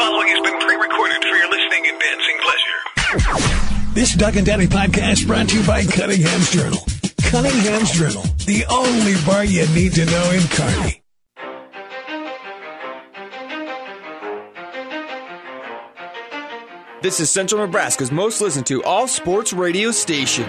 following has been pre-recorded for your listening and dancing pleasure. This Doug and Daddy podcast brought to you by Cunningham's Journal. Cunningham's Journal, the only bar you need to know in Kearney. This is Central Nebraska's most listened to all-sports radio station.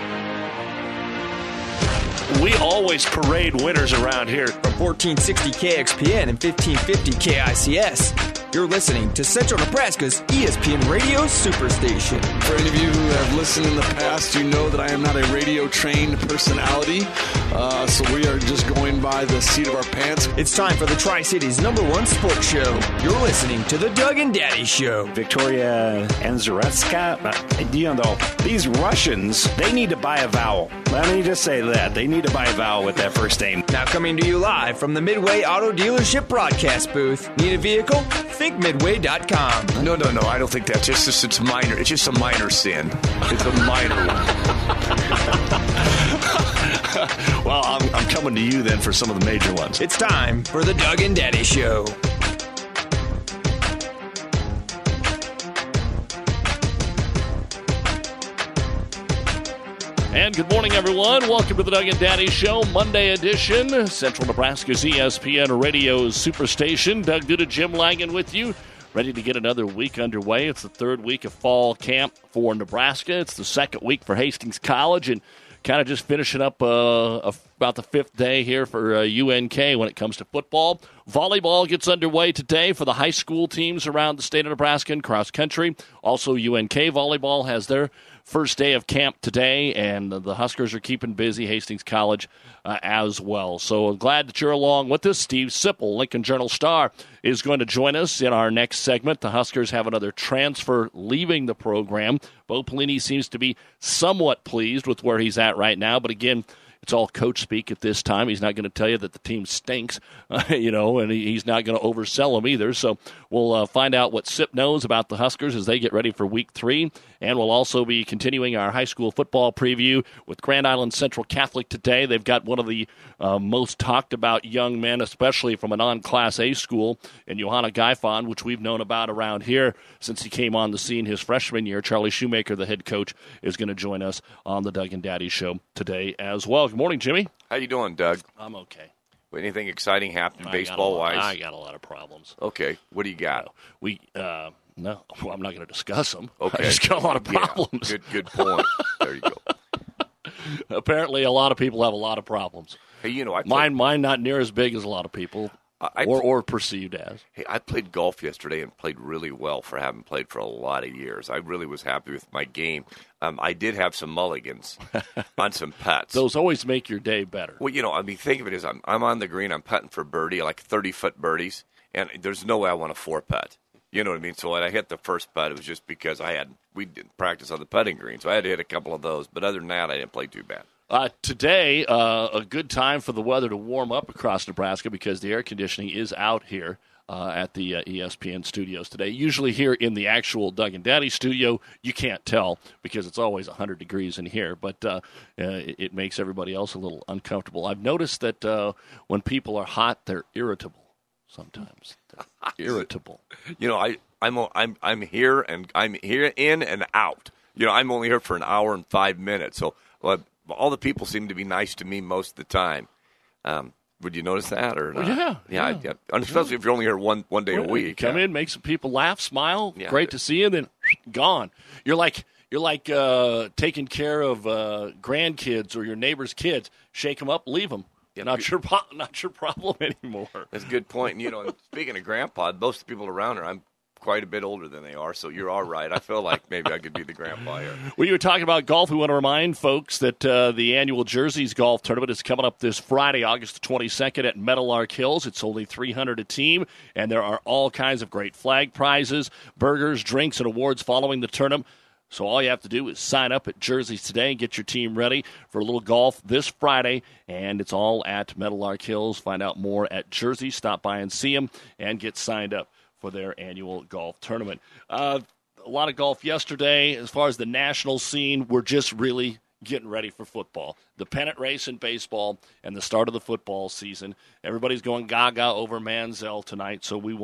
We always parade winners around here. From 1460 KXPN and 1550 KICS. You're listening to Central Nebraska's ESPN Radio Superstation. For any of you who have listened in the past, you know that I am not a radio-trained personality, so we are just going by the seat of our pants. It's time for the Tri-Cities #1 sports show. You're listening to the Doug and Daddy Show. Victoria Anzaretska, these Russians, they need to buy a vowel. Let me just say that. They need to buy a vowel with that first name. Now coming to you live from the Midway Auto Dealership broadcast booth. Need a vehicle? Think Midway.com. No, I don't think that's just it's minor. It's just a minor sin. It's a minor one. Well, I'm coming to you then for some of the major ones. It's time for the Doug and Daddy Show. And good morning, everyone. Welcome to the Doug and Daddy Show, Monday edition. Central Nebraska's ESPN Radio Superstation. Doug Duda, Jim Langan with you. Ready to get another week underway. It's the third week of fall camp for Nebraska. It's the second week for Hastings College. And kind of just finishing up about the fifth day here for UNK when it comes to football. Volleyball gets underway today for the high school teams around the state of Nebraska and cross country. Also, UNK volleyball has their first day of camp today, and the Huskers are keeping busy, Hastings College as well. So I'm glad that you're along with us. Steve Sipple, Lincoln Journal-Star, is going to join us in our next segment. The Huskers have another transfer leaving the program. Bo Pelini seems to be somewhat pleased with where he's at right now, but again, it's all coach speak at this time. He's not going to tell you that the team stinks, and he's not going to oversell them either. So we'll find out what Sip knows about the Huskers as they get ready for Week 3. And we'll also be continuing our high school football preview with Grand Island Central Catholic today. They've got one of the most talked about young men, especially from a non-Class A school, in Johanna Gaifon, which we've known about around here since he came on the scene his freshman year. Charlie Shoemaker, the head coach, is going to join us on the Doug and Daddy Show today as well. Good morning, Jimmy. How you doing, Doug? I'm okay. Anything exciting happened baseball-wise? I got a lot of problems. Okay. What do you got? No, I'm not going to discuss them. Okay. I just got a lot of problems. Yeah, good point. There you go. Apparently, a lot of people have a lot of problems. Hey, mine not near as big as a lot of people, or perceived as. Hey, I played golf yesterday and played really well for having played for a lot of years. I really was happy with my game. I did have some mulligans on some putts. Those always make your day better. Well, think of it as I'm on the green, I'm putting for birdie, like 30-foot birdies, and there's no way I want a 4-putt. You know what I mean? So when I hit the first putt, it was just because we didn't practice on the putting green, so I had to hit a couple of those. But other than that, I didn't play too bad. Today, a good time for the weather to warm up across Nebraska because the air conditioning is out here at the ESPN studios today. Usually here in the actual Doug and Daddy studio, you can't tell because it's always 100 degrees in here, but it makes everybody else a little uncomfortable. I've noticed that when people are hot, they're irritable sometimes. Irritable. I'm here and I'm here in and out. I'm only here for an hour and 5 minutes, so all the people seem to be nice to me most of the time. Would you notice that or not? Yeah. Especially if you're only here one day a week. Come in, make some people laugh, smile. Yeah, great to see you. Then gone. You're like taking care of grandkids or your neighbor's kids. Shake them up, leave them. Yeah, not your problem anymore. That's a good point. And, speaking of grandpa, most of the people around here, I'm quite a bit older than they are, so you're all right. I feel like maybe I could be the grandpa here. Well, you were talking about golf. We want to remind folks that the annual Jerseys Golf Tournament is coming up this Friday, August 22nd at Meadowlark Hills. It's only $300 a team, and there are all kinds of great flag prizes, burgers, drinks, and awards following the tournament. So all you have to do is sign up at Jerseys today and get your team ready for a little golf this Friday, and it's all at Meadowlark Hills. Find out more at Jerseys. Stop by and see them and get signed up for their annual golf tournament. A lot of golf yesterday. As far as the national scene, we're just really getting ready for football. The pennant race in baseball and the start of the football season. Everybody's going gaga over Manziel tonight, so we won't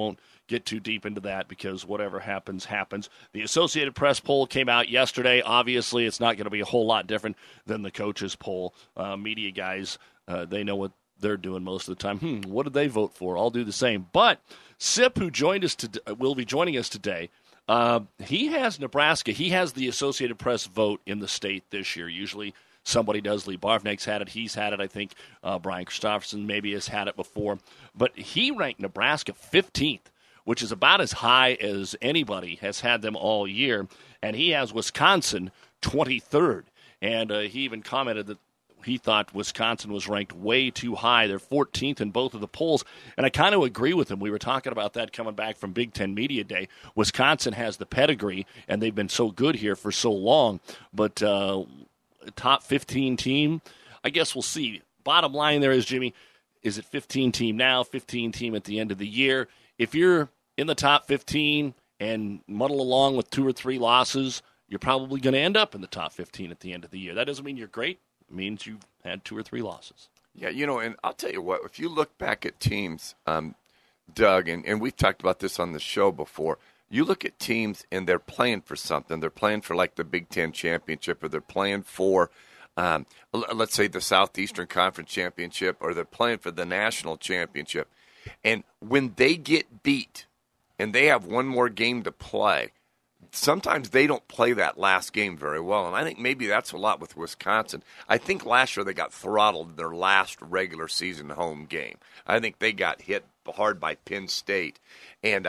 get too deep into that because whatever happens, happens. The Associated Press poll came out yesterday. Obviously, it's not going to be a whole lot different than the coaches' poll. Media guys, they know what they're doing most of the time. What did they vote for? I'll do the same. But Sip, who will be joining us today, he has Nebraska. He has the Associated Press vote in the state this year. Usually somebody does. Lee Barvnik's had it. He's had it, I think. Brian Christopherson maybe has had it before. But he ranked Nebraska 15th, which is about as high as anybody has had them all year. And he has Wisconsin 23rd. And he even commented that he thought Wisconsin was ranked way too high. They're 14th in both of the polls, and I kind of agree with him. We were talking about that coming back from Big Ten Media Day. Wisconsin has the pedigree, and they've been so good here for so long, but top 15 team, I guess we'll see. Bottom line there is, Jimmy, is it 15 team now, 15 team at the end of the year? If you're in the top 15 and muddle along with 2 or 3 losses, you're probably going to end up in the top 15 at the end of the year. That doesn't mean you're great. Means you've had 2 or 3 losses. Yeah, and I'll tell you what, if you look back at teams, Doug, and we've talked about this on the show before, you look at teams and they're playing for something. They're playing for like the Big Ten Championship, or they're playing for, let's say, the Southeastern Conference Championship, or they're playing for the National Championship. And when they get beat and they have one more game to play, sometimes they don't play that last game very well, and I think maybe that's a lot with Wisconsin. I think last year they got throttled in their last regular season home game. I think they got hit hard by Penn State, and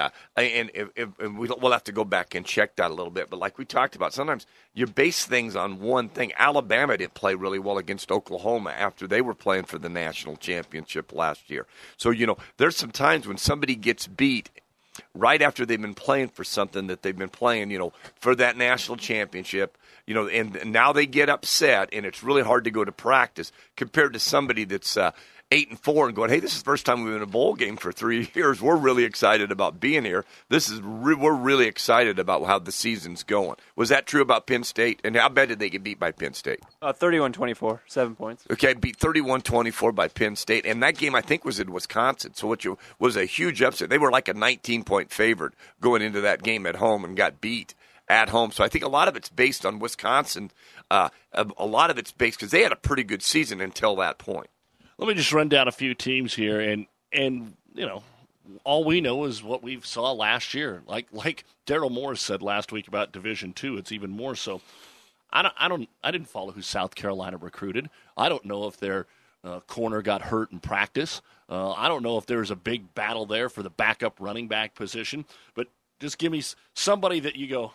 we'll have to go back and check that a little bit. But like we talked about, sometimes you base things on one thing. Alabama didn't play really well against Oklahoma after they were playing for the national championship last year. So, there's some times when somebody gets beat right after they've been playing for something that they've been playing, for that national championship, and now they get upset, and it's really hard to go to practice compared to somebody that's 8-4 and going, hey, this is the first time we've been in a bowl game for 3 years. We're really excited about being here. We're really excited about how the season's going. Was that true about Penn State? And how bad did they get beat by Penn State? 31-24, 7 points. Okay, beat 31-24 by Penn State. And that game, I think, was in Wisconsin, so which was a huge upset. They were like a 19-point favorite going into that game at home and got beat at home. So I think a lot of it's based on Wisconsin. A lot of it's based because they had a pretty good season until that point. Let me just run down a few teams here, and all we know is what we saw last year. Like Daryl Morris said last week about Division II, it's even more so. I didn't follow who South Carolina recruited. I don't know if their corner got hurt in practice. I don't know if there's a big battle there for the backup running back position. But just give me somebody that you go,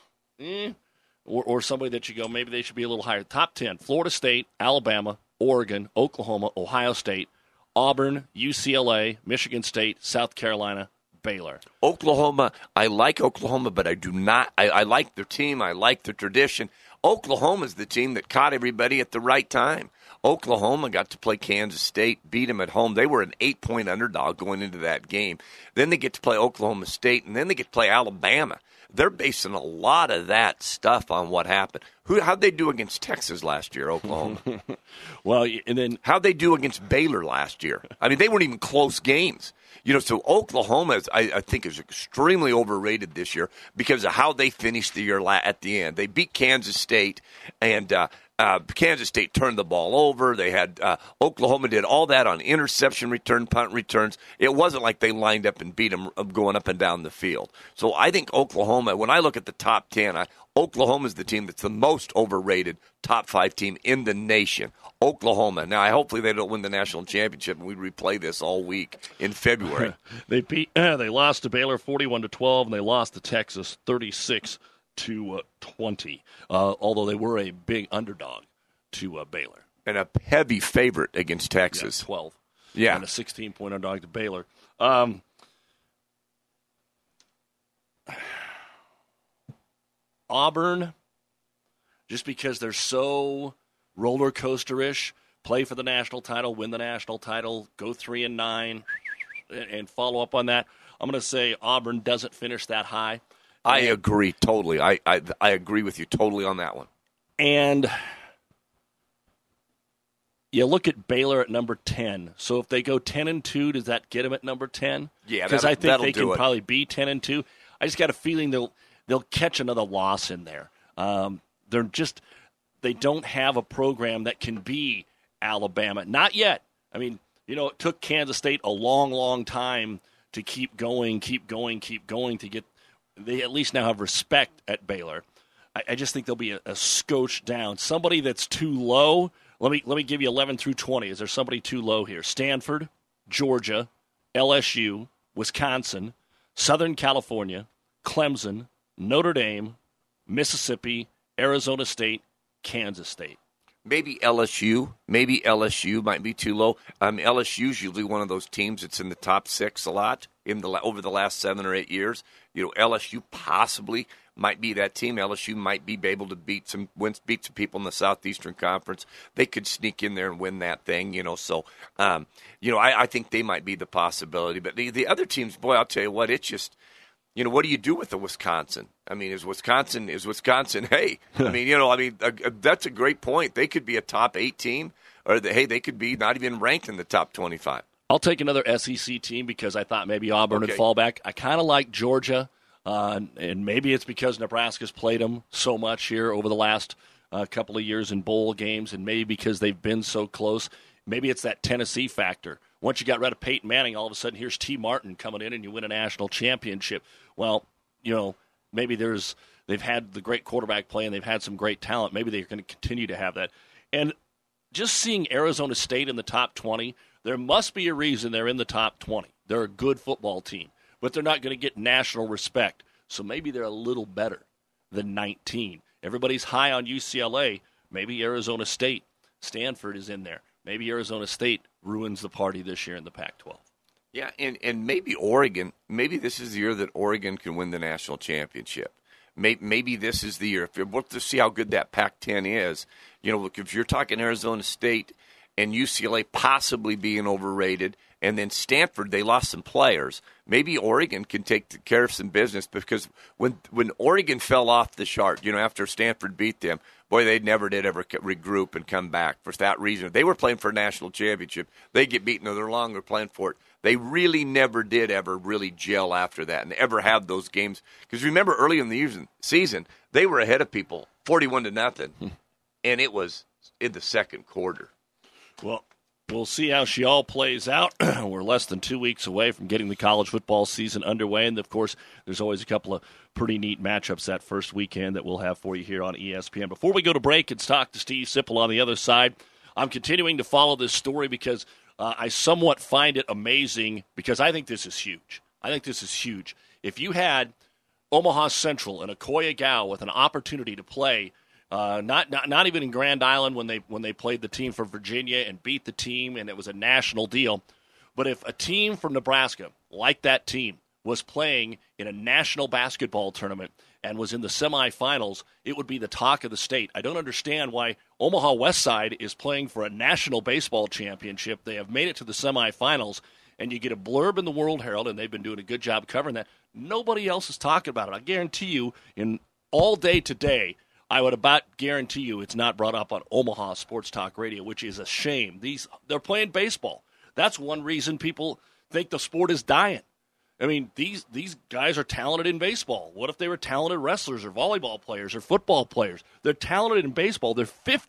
or somebody that you go, maybe they should be a little higher. Top 10: Florida State, Alabama, Oregon, Oklahoma, Ohio State, Auburn, UCLA, Michigan State, South Carolina, Baylor. Oklahoma, I like Oklahoma, but I do not. I like their team. I like their tradition. Oklahoma's the team that caught everybody at the right time. Oklahoma got to play Kansas State, beat them at home. They were an 8-point underdog going into that game. Then they get to play Oklahoma State, and then they get to play Alabama. They're basing a lot of that stuff on what happened. How'd they do against Texas last year, Oklahoma? Well, and then how'd they do against Baylor last year? I mean, they weren't even close games. So Oklahoma, I think, is extremely overrated this year because of how they finished the year at the end. They beat Kansas State, and Kansas State turned the ball over. They had Oklahoma did all that on interception return, punt returns. It wasn't like they lined up and beat them going up and down the field. So I think Oklahoma, when I look at the top 10, Oklahoma is the team that's the most overrated top 5 team in the nation. Oklahoma. Now, hopefully they don't win the national championship, and we replay this all week in February. They lost to Baylor 41-12, and they lost to Texas 36-20. Although they were a big underdog to Baylor. And a heavy favorite against Texas. 12. Yeah. And a 16-point underdog to Baylor. Auburn, just because they're so roller coaster-ish, play for the national title, win the national title, go 3-9, and follow up on that. I'm going to say Auburn doesn't finish that high. I agree totally. I agree with you totally on that one. And you look at Baylor at number 10. So if they go 10-2, does that get them at number 10? Yeah, because I think they can do it. probably be 10-2. I just got a feeling they'll catch another loss in there. They don't have a program that can be Alabama. Not yet. I mean, it took Kansas State a long, long time to keep going to get. They at least now have respect at Baylor. I just think they'll be a scotch down. Somebody that's too low. Let me give you 11 through 20. Is there somebody too low here? Stanford, Georgia, LSU, Wisconsin, Southern California, Clemson, Notre Dame, Mississippi, Arizona State, Kansas State. Maybe LSU might be too low. LSU's usually one of those teams that's in the top 6 a lot over the last 7 or 8 years. LSU possibly might be that team. LSU might be able to beat some people in the Southeastern Conference. They could sneak in there and win that thing. So I think they might be the possibility. But the other teams, boy, I'll tell you what, it's just. What do you do with the Wisconsin? I mean, is Wisconsin? Hey, that's a great point. They could be a top 8 team, or they could be not even ranked in the top 25. I'll take another SEC team because I thought maybe Auburn would fall back. I kind of like Georgia, and maybe it's because Nebraska's played them so much here over the last couple of years in bowl games, and maybe because they've been so close. Maybe it's that Tennessee factor. Once you got rid of Peyton Manning, all of a sudden here's T. Martin coming in and you win a national championship. Well, maybe they've had the great quarterback play and they've had some great talent. Maybe they're going to continue to have that. And just seeing Arizona State in the top 20, there must be a reason they're in the top 20. They're a good football team, but they're not going to get national respect. So maybe they're a little better than 19. Everybody's high on UCLA. Maybe Arizona State. Stanford is in there. Maybe Arizona State ruins the party this year in the Pac-12. Yeah, and maybe Oregon. Maybe this is the year that Oregon can win the national championship. Maybe this is the year. We'll have to see how good that Pac-10 is. Look, if you're talking Arizona State and UCLA possibly being overrated, and then Stanford, they lost some players. Maybe Oregon can take care of some business because when Oregon fell off the chart, after Stanford beat them, boy, they never did ever regroup and come back for that reason. They were playing for a national championship. They get beaten, or they're longer playing for it. They really never did ever really gel after that and ever have those games. Because remember, early in the season, they were ahead of people 41-0, and it was in the second quarter. Well, we'll see how she all plays out. We're less than 2 weeks away from getting the college football season underway. And, of course, there's always a couple of pretty neat matchups that first weekend that we'll have for you here on ESPN. Before we go to break and talk to Steve Sipple on the other side, I'm continuing to follow this story because I somewhat find it amazing because I think this is huge. If you had Omaha Central and Akoya Gal with an opportunity to play not even in Grand Island when they played the team for Virginia and beat the team and it was a national deal. But if a team from Nebraska, like that team, was playing in a national basketball tournament and was in the semifinals, it would be the talk of the state. I don't understand why Omaha Westside is playing for a national baseball championship. They have made it to the semifinals, and you get a blurb in the World Herald, and they've been doing a good job covering that. Nobody else is talking about it. I guarantee you, in all day today, I would about guarantee you it's not brought up on Omaha Sports Talk Radio, which is a shame. They're playing baseball. That's one reason people think the sport is dying. I mean, these guys are talented in baseball. What if they were talented wrestlers or volleyball players or football players? They're talented in baseball. They're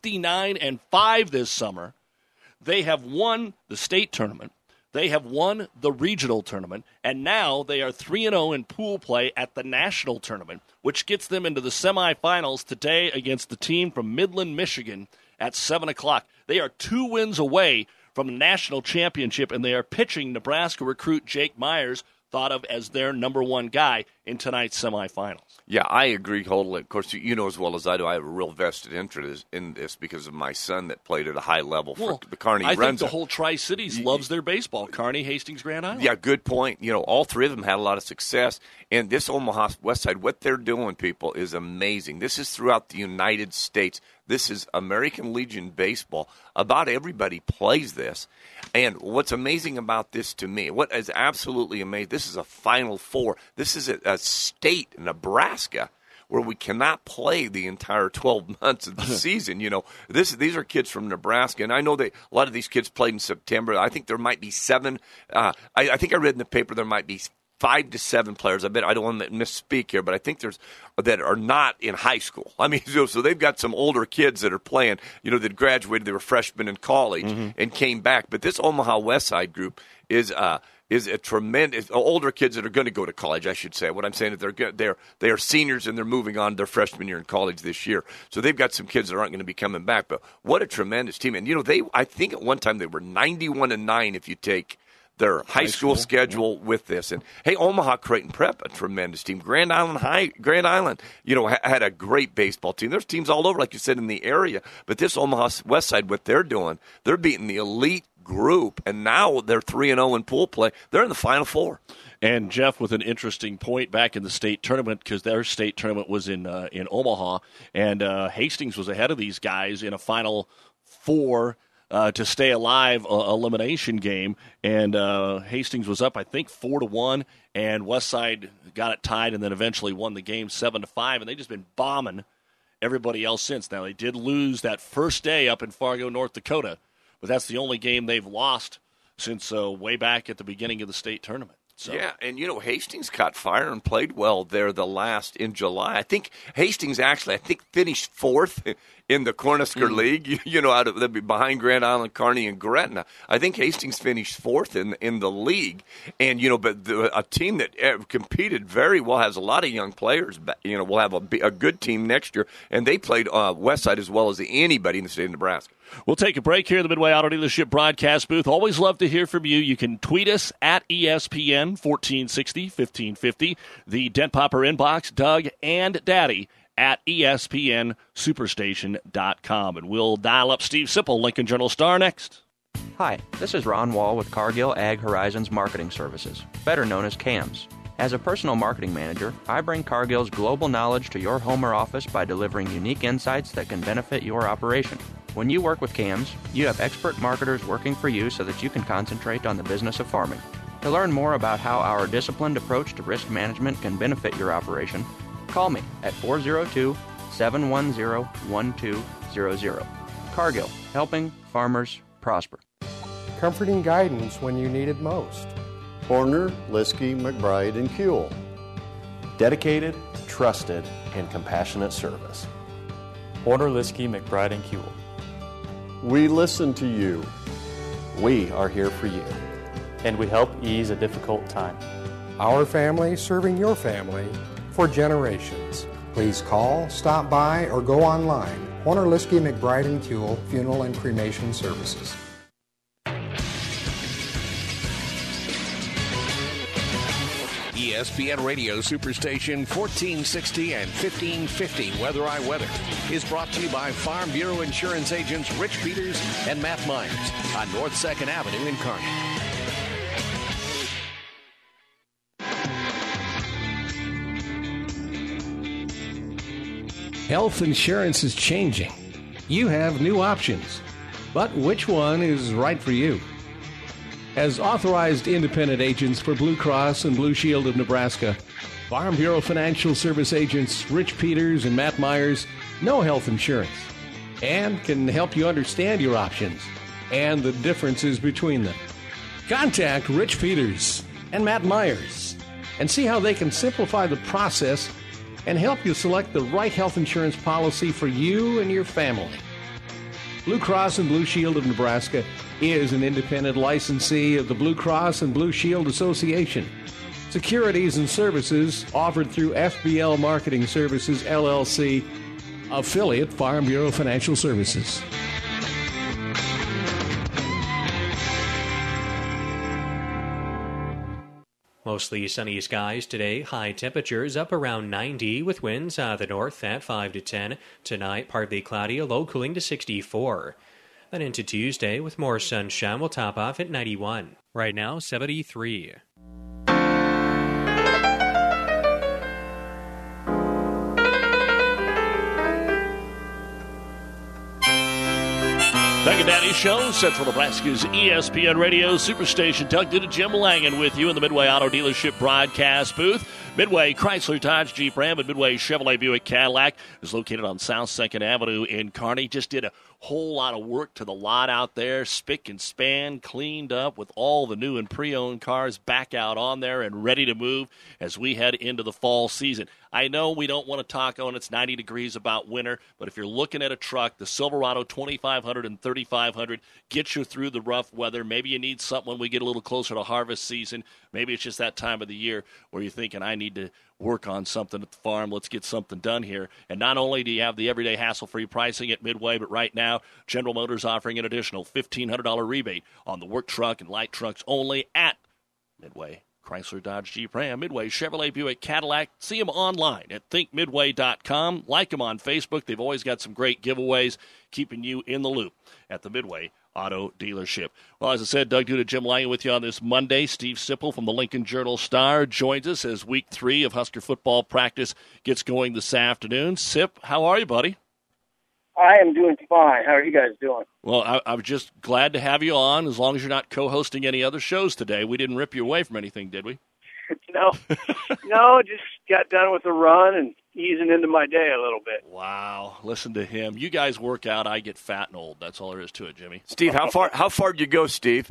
59-5 this summer. They have won the state tournament. They have won the regional tournament, and now they are 3-0 in pool play at the national tournament, which gets them into the semifinals today against the team from Midland, Michigan at 7 o'clock. They are 2 wins away from the national championship, and they are pitching Nebraska recruit Jake Myers, thought of as their number one guy in tonight's semifinals. Yeah, I agree totally. Of course, you know as well as I do, I have a real vested interest in this because of my son that played at a high level for the Kearney Renza. I think the whole Tri-Cities loves their baseball. Kearney, Hastings, Grand Island. Yeah, good point. You know, all three of them had a lot of success. And this Omaha Westside, what they're doing, people, is amazing. This is throughout the United States. This is American Legion baseball. About everybody plays this. And what's amazing about this to me, what is absolutely amazing, this is a Final Four. This is a state, Nebraska, where we cannot play the entire 12 months of the season. These are kids from Nebraska, and I know that a lot of these kids played in September. I think there might be 7. I think I read in the paper there might be 5 to 7 players. I don't want to misspeak here, but I think there's that are not in high school. I mean, so they've got some older kids that are playing, that graduated, they were freshmen in college and came back. But this Omaha West Side group is a tremendous older kids that are going to go to college. I should say. What I'm saying is they are seniors and they're moving on to their freshman year in college this year. So they've got some kids that aren't going to be coming back. But what a tremendous team! And I think at one time they were 91-9 if you take their high school schedule with this. And hey, Omaha Creighton Prep, a tremendous team. Grand Island, had a great baseball team. There's teams all over, like you said, in the area. But this Omaha West Side, what they're doing, they're beating the elite group, and now they're 3-0 in pool play. They're in the Final Four. And Jeff with an interesting point back in the state tournament, because their state tournament was in Omaha, and Hastings was ahead of these guys in a Final Four to stay alive elimination game, and Hastings was up, I think, 4-1, and Westside got it tied, and then eventually won the game 7-5, and they've just been bombing everybody else since. Now they did lose that first day up in Fargo, North Dakota, but that's the only game they've lost since way back at the beginning of the state tournament. So. Yeah, and Hastings caught fire and played well there in July. I think Hastings actually finished 4th in the Cornhusker League. Out of behind Grand Island, Kearney, and Gretna. I think Hastings finished 4th in the league, and but a team that competed very well, has a lot of young players. Will have a good team next year, and they played Westside as well as anybody in the state of Nebraska. We'll take a break here in the Midway Auto Dealership broadcast booth. Always love to hear from you. You can tweet us at ESPN 1460 1550. The Dent Popper inbox, Doug and Daddy at ESPNSuperstation.com. And we'll dial up Steve Sipple, Lincoln Journal-Star, next. Hi, this is Ron Wall with Cargill Ag Horizons Marketing Services, better known as CAMS. As a personal marketing manager, I bring Cargill's global knowledge to your home or office by delivering unique insights that can benefit your operation. When you work with CAMS, you have expert marketers working for you so that you can concentrate on the business of farming. To learn more about how our disciplined approach to risk management can benefit your operation, call me at 402-710-1200. Cargill, helping farmers prosper. Comforting guidance when you need it most. Horner, Liskey, McBride, and Kuehl. Dedicated, trusted, and compassionate service. Horner, Liskey, McBride, and Kuehl. We listen to you. We are here for you. And we help ease a difficult time. Our family serving your family for generations. Please call, stop by, or go online. Horner, Liskey, McBride, and Kuehl Funeral and Cremation Services. ESPN Radio Superstation 1460 and 1550 Weather I Weather is brought to you by Farm Bureau Insurance agents Rich Peters and Matt Myers on North 2nd Avenue in Kearney. Health insurance is changing. You have new options, but which one is right for you? As authorized independent agents for Blue Cross and Blue Shield of Nebraska, Farm Bureau Financial Service agents Rich Peters and Matt Myers know health insurance and can help you understand your options and the differences between them. Contact Rich Peters and Matt Myers and see how they can simplify the process and help you select the right health insurance policy for you and your family. Blue Cross and Blue Shield of Nebraska is an independent licensee of the Blue Cross and Blue Shield Association. Securities and services offered through FBL Marketing Services, LLC, affiliate Farm Bureau Financial Services. Mostly sunny skies today. High temperatures up around 90 with winds out of the north at 5 to 10. Tonight, partly cloudy, a low cooling to 64. Then into Tuesday with more sunshine, we'll top off at 91. Right now, 73. Doug and Daddy Show, Central Nebraska's ESPN Radio Superstation. Doug Duda, Jim Langen with you in the Midway Auto Dealership broadcast booth. Midway Chrysler Dodge Jeep Ram and Midway Chevrolet Buick Cadillac is located on South 2nd Avenue in Kearney. Just did a whole lot of work to the lot out there, spick and span, cleaned up with all the new and pre-owned cars back out on there and ready to move as we head into the fall season. I know we don't want to talk when it's 90 degrees about winter, but if you're looking at a truck, the Silverado 2500 and 3500 gets you through the rough weather. Maybe you need something when we get a little closer to harvest season. Maybe it's just that time of the year where you're thinking, I need to work on something at the farm. Let's get something done here. And not only do you have the everyday hassle-free pricing at Midway, but right now, General Motors offering an additional $1,500 rebate on the work truck and light trucks only at Midway Chrysler Dodge Jeep Ram, Midway Chevrolet Buick Cadillac. See them online at thinkmidway.com. Like them on Facebook. They've always got some great giveaways, keeping you in the loop at the Midway Auto Dealership. Well, as I said, Doug Duda, Jim Lange with you on this Monday. Steve Sipple from the Lincoln Journal-Star joins us as Week 3 of Husker football practice gets going this afternoon. Sip, how are you, buddy? I am doing fine. How are you guys doing? Well, I'm just glad to have you on, as long as you're not co-hosting any other shows today. We didn't rip you away from anything, did we? No, just got done with the run and easing into my day a little bit. Wow, listen to him. You guys work out, I get fat and old. That's all there is to it, Jimmy. Steve, how far do you go, Steve?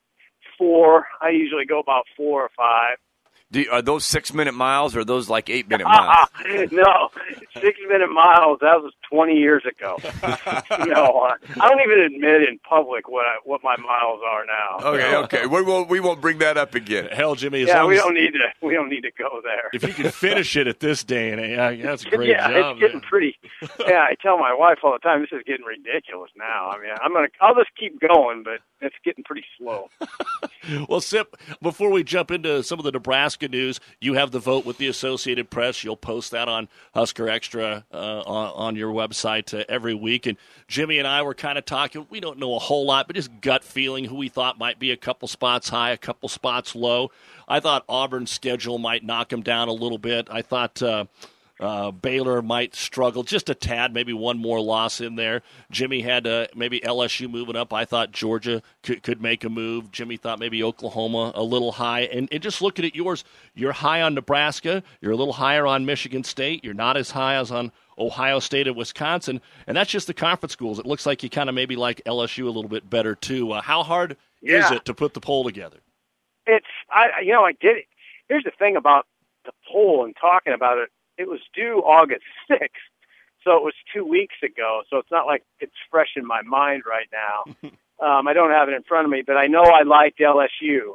4. I usually go about 4 or 5. Are those 6-minute miles or are those like 8-minute miles? No, 6-minute miles. That was 20 years ago. No, I don't even admit in public what my miles are now. Okay. We won't bring that up again. Hell, Jimmy. We don't need to go there. If you can finish it at this day and age, that's a great job. It's getting pretty. Yeah, I tell my wife all the time, this is getting ridiculous now. I mean, I'll just keep going, but it's getting pretty slow. Well, Sip, before we jump into some of the Nebraska news, you have the vote with the Associated Press. You'll post that on Husker Extra on your website every week. And Jimmy and I were kind of talking. We don't know a whole lot, but just gut feeling who we thought might be a couple spots high, a couple spots low. I thought Auburn's schedule might knock them down a little bit. I thought Baylor might struggle just a tad, maybe one more loss in there. Jimmy had maybe LSU moving up. I thought Georgia could make a move. Jimmy thought maybe Oklahoma a little high. And just looking at yours, you're high on Nebraska. You're a little higher on Michigan State. You're not as high as on Ohio State and Wisconsin. And that's just the conference schools. It looks like you kind of maybe like LSU a little bit better, too. How hard is it to put the poll together? I did it. Here's the thing about the poll and talking about it. It was due August 6th, so it was 2 weeks ago. So it's not like it's fresh in my mind right now. I don't have it in front of me, but I know I liked LSU.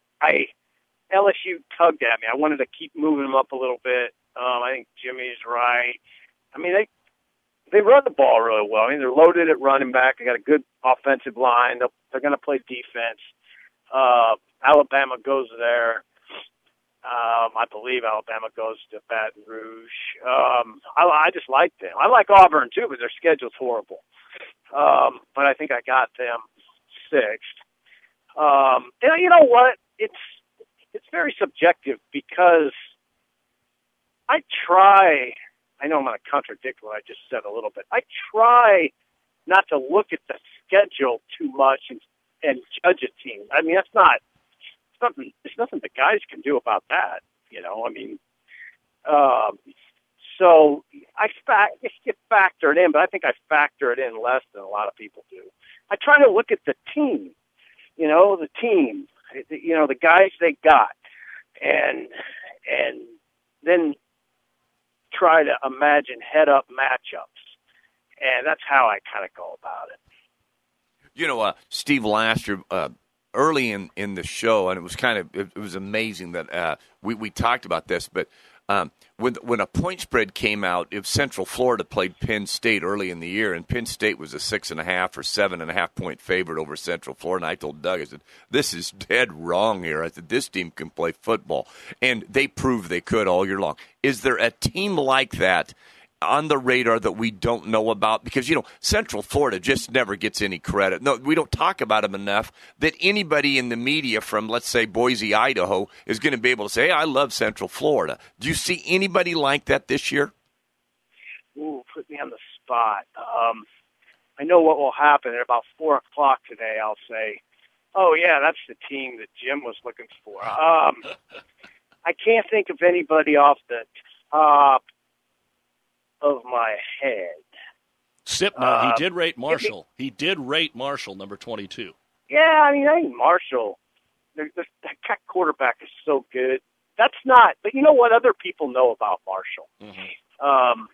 LSU tugged at me. I wanted to keep moving them up a little bit. I think Jimmy's right. I mean, they run the ball really well. I mean, they're loaded at running back. They got a good offensive line. They're going to play defense. Alabama goes there. I believe Alabama goes to Baton Rouge. I just like them. I like Auburn, too, but their schedule's horrible. But I think I got them 6th. And you know what? It's very subjective because I know I'm going to contradict what I just said a little bit. I try not to look at the schedule too much and judge a team. I mean, it's nothing the guys can do about that, I mean, so you factor it in, but I think I factor it in less than a lot of people do. I try to look at the team, the guys they got, and then try to imagine head-up matchups, and that's how I kind of go about it. Steve last year, early in the show, and it was amazing that we talked about this, but when a point spread came out, if Central Florida played Penn State early in the year, and Penn State was a 6.5 or 7.5 point favorite over Central Florida, and I told Doug, I said, this is dead wrong here. I said, this team can play football, and they proved they could all year long. Is there a team like that on the radar that we don't know about? Because, Central Florida just never gets any credit. No, we don't talk about them enough that anybody in the media from, let's say, Boise, Idaho, is going to be able to say, hey, I love Central Florida. Do you see anybody like that this year? Ooh, put me on the spot. I know what will happen. At about 4 o'clock today, I'll say, oh, yeah, that's the team that Jim was looking for. I can't think of anybody off the top of my head. Sip, no, he did rate Marshall. He did rate Marshall, number 22. Yeah, I mean, I think Marshall, that quarterback is so good. That's not, but you know what other people know about Marshall? Mm-hmm.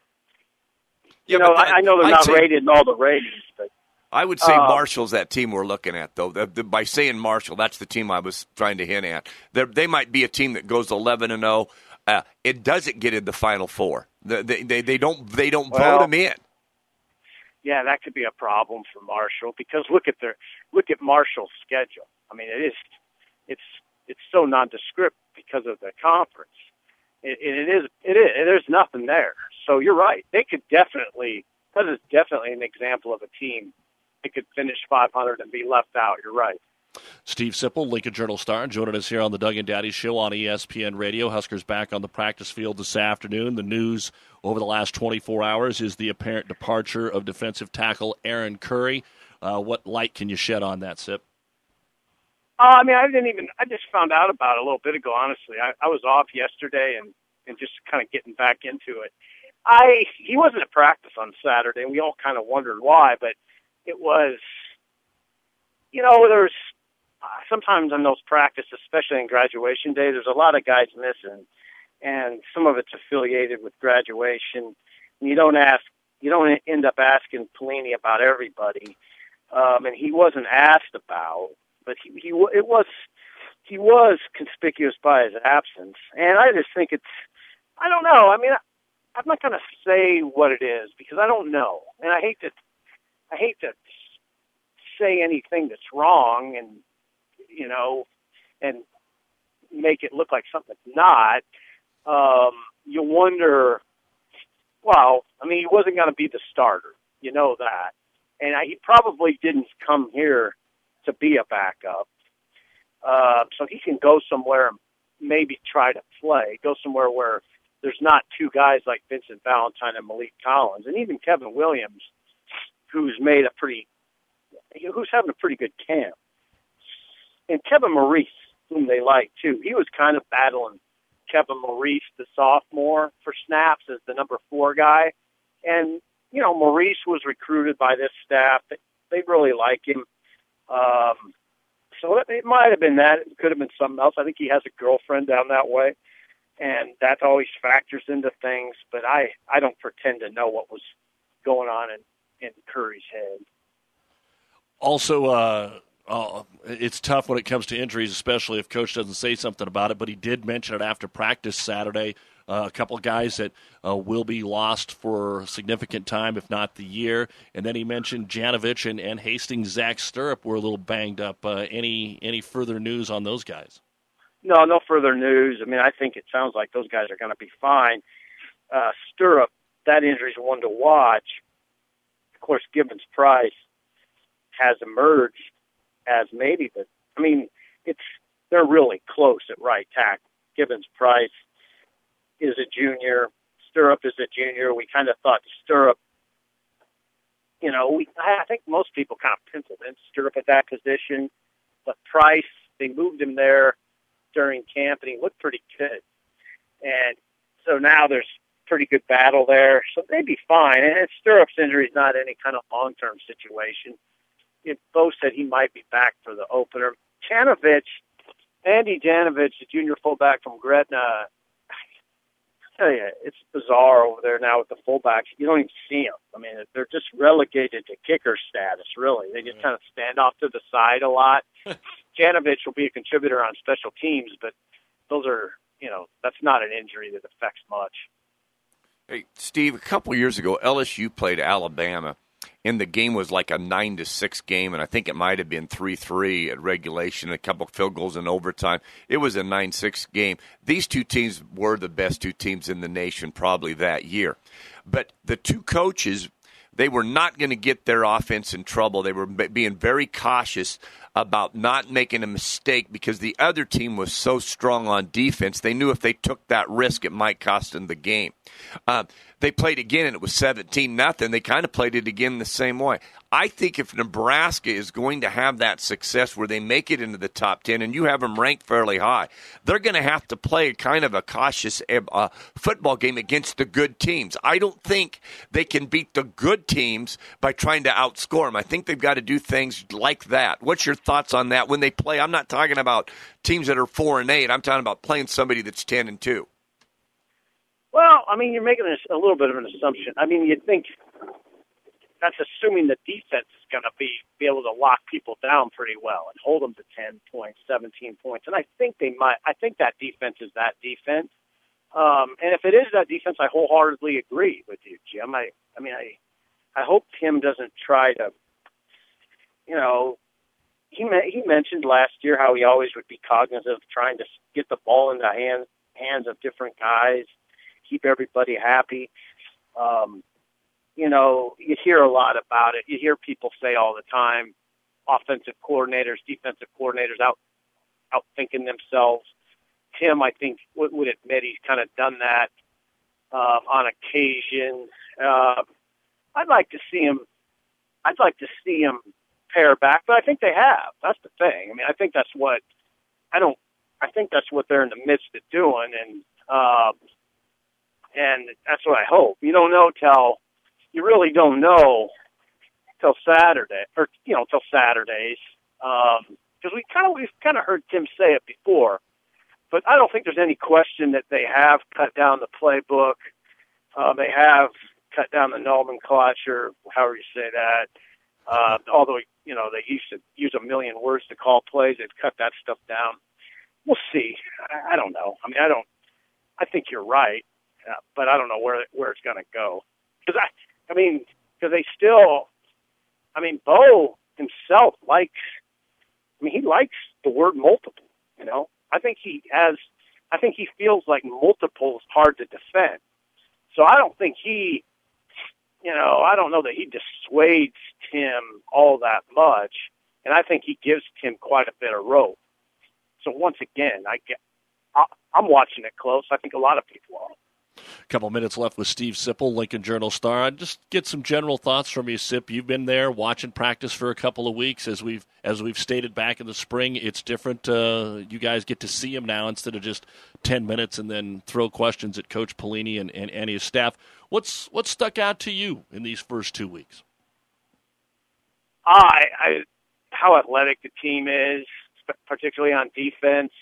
I know they're not rated in all the ratings, but I would say Marshall's that team we're looking at, though. By saying Marshall, that's the team I was trying to hint at. They might be a team that goes 11-0. It doesn't get in the Final Four. They don't vote them in. Yeah, that could be a problem for Marshall because look at Marshall's schedule. I mean, it's so nondescript because of the conference. It is. There's nothing there. So you're right. They could definitely. That is definitely an example of a team that could finish 500 and be left out. You're right. Steve Sipple, Lincoln Journal-Star, joining us here on the Doug and Daddy Show on ESPN Radio. Huskers back on the practice field this afternoon. The news over the last 24 hours is the apparent departure of defensive tackle Aaron Curry. What light can you shed on that, Sip? I mean, I just found out about it a little bit ago, honestly. I was off yesterday and just kind of getting back into it. He wasn't at practice on Saturday, and we all kind of wondered why, but it was, there's sometimes on those practices, especially in graduation day, there's a lot of guys missing, and some of it's affiliated with graduation. And you don't end up asking Pelini about everybody, and he wasn't asked about, but he was conspicuous by his absence, and I just think I don't know. I mean, I'm not going to say what it is because I don't know, and I hate to say anything that's wrong and make it look like something that's not. You wonder. Well, I mean, he wasn't going to be the starter, you know that, and he probably didn't come here to be a backup. So he can go somewhere and maybe try to play. Go somewhere where there's not two guys like Vincent Valentine and Malik Collins, and even Kevin Williams, who's having a pretty good camp. And Kevin Maurice, whom they like too, he was kind of battling Kevin Maurice, the sophomore, for snaps as the number 4 guy. And, Maurice was recruited by this staff. They really like him. So it might have been that. It could have been something else. I think he has a girlfriend down that way, and that always factors into things. But I don't pretend to know what was going on in Curry's head. Also, it's tough when it comes to injuries, especially if Coach doesn't say something about it, but he did mention it after practice Saturday. A couple of guys that will be lost for a significant time, if not the year. And then he mentioned Janovich and Hastings Zach Stirrup were a little banged up. Any further news on those guys? No further news. I mean, I think it sounds like those guys are going to be fine. Stirrup, that injury is one to watch. Of course, Gibbons Price has emerged as maybe they're really close at right tackle. Gibbons Price is a junior. Stirrup is a junior. We kind of thought Stirrup, I think most people kind of penciled in Stirrup at that position. But Price, they moved him there during camp, and he looked pretty good. And so now there's pretty good battle there. So they'd be fine. And Stirrup's injury is not any kind of long-term situation. Bo said he might be back for the opener. Andy Janovich, the junior fullback from Gretna, I tell you, it's bizarre over there now with the fullbacks. You don't even see them. I mean, they're just relegated to kicker status, really. They just kind of stand off to the side a lot. Janovich will be a contributor on special teams, but those are, that's not an injury that affects much. Hey, Steve, a couple years ago, LSU played Alabama, and the game was like a 9-6 game, and I think it might have been 3-3 at regulation, a couple of field goals in overtime. It was a 9-6 game. These two teams were the best two teams in the nation probably that year. But the two coaches, they were not going to get their offense in trouble. They were being very cautious about not making a mistake because the other team was so strong on defense. They knew if they took that risk, it might cost them the game. They played again, and it was 17-0. They kind of played it again the same way. I think if Nebraska is going to have that success where they make it into the top 10 and you have them ranked fairly high, they're going to have to play kind of a cautious football game against the good teams. I don't think they can beat the good teams by trying to outscore them. I think they've got to do things like that. What's your thoughts on that when they play? I'm not talking about teams that are 4-8. I'm talking about playing somebody that's 10-2. Well, I mean, you're making a little bit of an assumption. I mean, you'd think that's assuming the defense is going to be able to lock people down pretty well and hold them to 10 points, 17 points. And I think they might. I think that defense is that defense. And if it is that defense, I wholeheartedly agree with you, Jim. I hope Tim doesn't try to, he mentioned last year how he always would be cognizant of trying to get the ball in the hands of different guys, keep everybody happy. You hear a lot about it. You hear people say all the time, offensive coordinators, defensive coordinators out thinking themselves. Tim, I think, would admit he's kind of done that on occasion. I'd like to see him pare back, but I think they have. That's the thing. I mean, I think that's what they're in the midst of doing, and that's what I hope. You really don't know till Saturday, or till Saturdays, because we've kind of heard Tim say it before. But I don't think there's any question that they have cut down the playbook. They have cut down the nomenclature, however you say that. Although they used to use a million words to call plays, they've cut that stuff down. We'll see. I don't know. I mean, I think you're right, but I don't know where it's going to go. Because they still. I mean, Bo himself likes the word multiple. I think he feels like multiple is hard to defend. So I don't think I don't know that he dissuades Tim all that much, and I think he gives Tim quite a bit of rope. So once again, I'm watching it close. I think a lot of people are. A couple minutes left with Steve Sipple, Lincoln Journal-Star. I'd just get some general thoughts from you, Sip. You've been there watching practice for a couple of weeks. As we've stated back in the spring, it's different. You guys get to see him now instead of just 10 minutes and then throw questions at Coach Pelini and his staff. What's stuck out to you in these first 2 weeks? How athletic the team is, particularly on defense.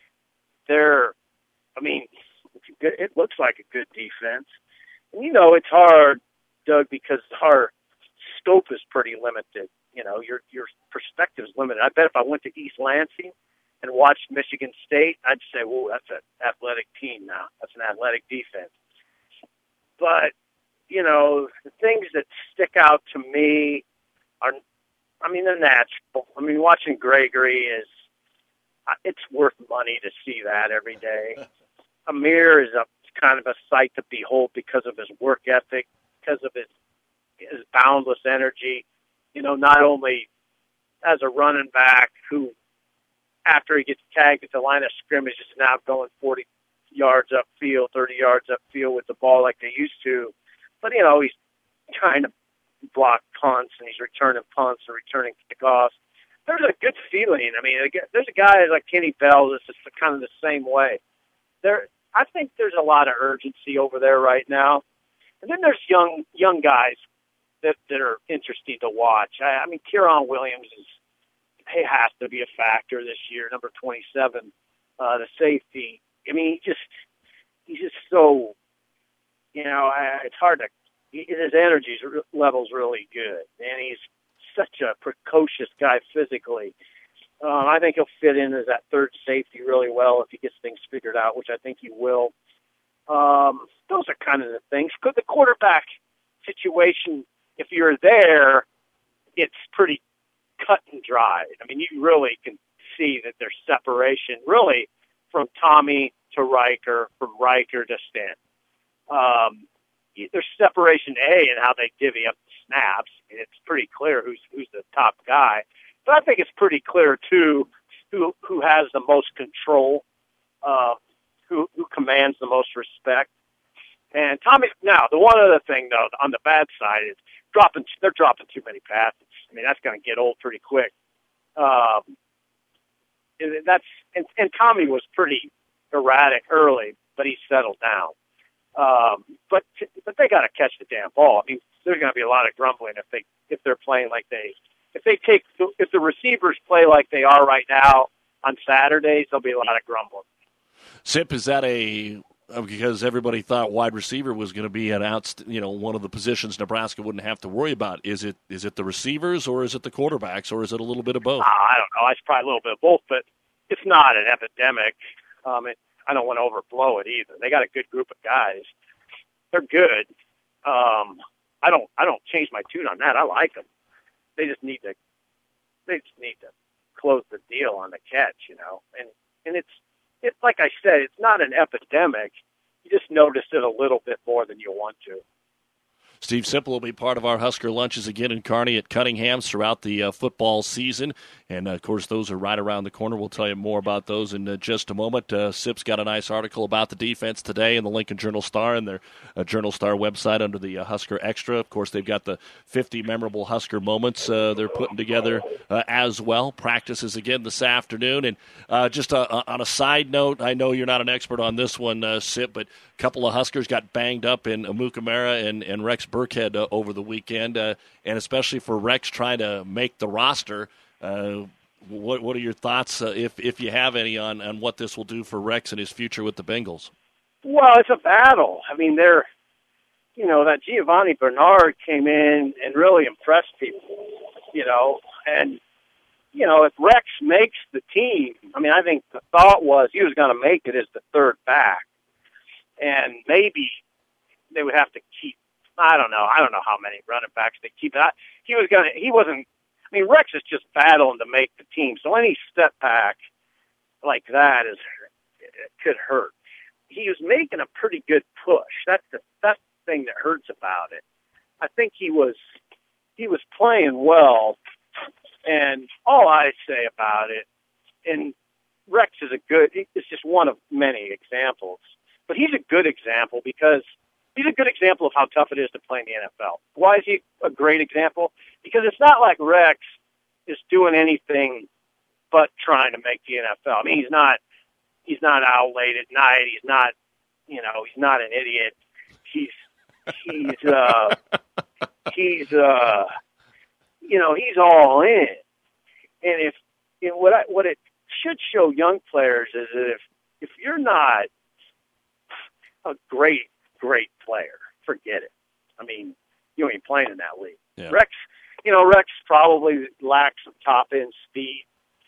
It looks like a good defense. And it's hard, Doug, because our scope is pretty limited. Your perspective is limited. I bet if I went to East Lansing and watched Michigan State, I'd say, "Whoa, that's an athletic team now. That's an athletic defense." But the things that stick out to me are, they're natural. Watching Gregory it's worth money to see that every day. Amir is kind of a sight to behold because of his work ethic, because of his boundless energy. Not only as a running back who, after he gets tagged at the line of scrimmage, is now going 40 yards upfield, 30 yards upfield with the ball like they used to, but he's trying to block punts and he's returning punts and returning kickoffs. There's a good feeling. There's a guy like Kenny Bell that's just kind of the same way. I think there's a lot of urgency over there right now. And then there's young guys that are interesting to watch. Kieran Williams has to be a factor this year, number 27, the safety. He's just so, it's hard to, his energy level's really good. And he's such a precocious guy physically. I think he'll fit in as that third safety really well if he gets things figured out, which I think he will. Those are kind of the things. The quarterback situation, if you're there, it's pretty cut and dried. You really can see that there's separation, really, from Tommy to Riker, from Riker to Stent. There's separation, in how they divvy up the snaps. It's pretty clear who's the top guy. But I think it's pretty clear, too, who has the most control, who commands the most respect. And Tommy, now, the one other thing, though, on the bad side is they're dropping too many passes. I mean, that's going to get old pretty quick. And Tommy was pretty erratic early, but he settled down. But they got to catch the damn ball. I mean, there's going to be a lot of grumbling if they're playing like if the receivers play like they are right now on Saturdays, there'll be a lot of grumbling. Sip, is that because everybody thought wide receiver was going to be one of the positions Nebraska wouldn't have to worry about? Is it the receivers, or is it the quarterbacks, or is it a little bit of both? I don't know. It's probably a little bit of both, but it's not an epidemic. I don't want to overblow it either. They got a good group of guys. They're good. I don't change my tune on that. I like them. They just need to close the deal on the catch, And it's like I said, it's not an epidemic. You just notice it a little bit more than you want to. Steve Sipple will be part of our Husker lunches again in Kearney at Cunningham's throughout the football season. And, of course, those are right around the corner. We'll tell you more about those in just a moment. Sip's got a nice article about the defense today in the Lincoln Journal-Star and their Journal-Star website under the Husker Extra. Of course, they've got the 50 memorable Husker moments they're putting together as well. Practices again this afternoon. And just on a side note, I know you're not an expert on this one, Sip, but a couple of Huskers got banged up in Amukamara and Rex Burkhead over the weekend, and especially for Rex trying to make the roster. What are your thoughts, if you have any, on what this will do for Rex and his future with the Bengals? Well, it's a battle. I mean, that Giovanni Bernard came in and really impressed people, and, if Rex makes the team, I mean, I think the thought was he was going to make it as the third back, and maybe they would have to keep, I don't know how many running backs they keep. Rex is just battling to make the team. So any step back like that could hurt. He was making a pretty good push. That's the thing that hurts about it. I think he was playing well, and all I say about it, and Rex is it's just one of many examples, but he's a good example because he's a good example of how tough it is to play in the NFL. Why is he a great example? Because it's not like Rex is doing anything but trying to make the NFL. I mean, he's not out late at night. He's not, he's not an idiot. He's all in. And what it should show young players is that if you're not a great player, forget it. I mean, you ain't playing in that league. Yeah. Rex probably lacks some top-end speed.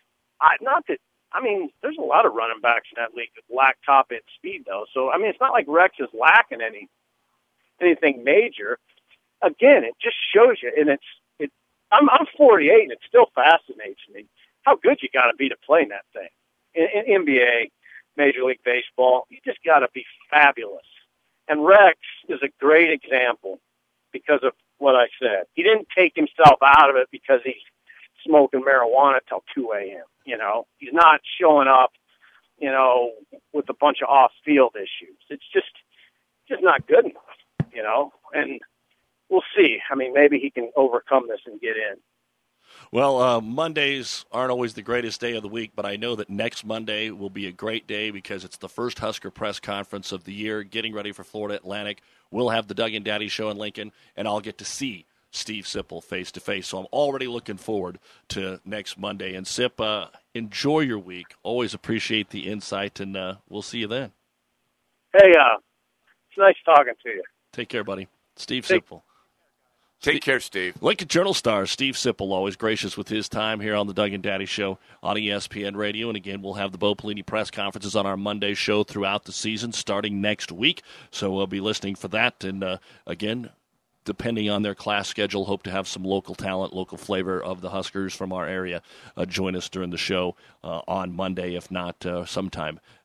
There's a lot of running backs in that league that lack top-end speed, though. So, I mean, it's not like Rex is lacking anything major. Again, it just shows you, and I'm 48, and it still fascinates me how good you got to be to play in that thing. In NBA, Major League Baseball, you just got to be fabulous. And Rex is a great example because of what I said. He didn't take himself out of it because he's smoking marijuana till 2 a.m. He's not showing up, with a bunch of off-field issues. It's just not good enough, and we'll see. I mean, maybe he can overcome this and get in. Well, Mondays aren't always the greatest day of the week, but I know that next Monday will be a great day because it's the first Husker press conference of the year, getting ready for Florida Atlantic. We'll have the Doug and Daddy show in Lincoln, and I'll get to see Steve Sipple face-to-face. So I'm already looking forward to next Monday. And, Sip, enjoy your week. Always appreciate the insight, and we'll see you then. Hey, it's nice talking to you. Take care, buddy. Steve Sipple. Take care, Steve. Lincoln Journal-Star Steve Sipple, always gracious with his time here on the Doug and Daddy Show on ESPN Radio. And, again, we'll have the Bo Pelini press conferences on our Monday show throughout the season starting next week. So we'll be listening for that. And, again, depending on their class schedule, hope to have some local talent, local flavor of the Huskers from our area join us during the show on Monday, if not sometime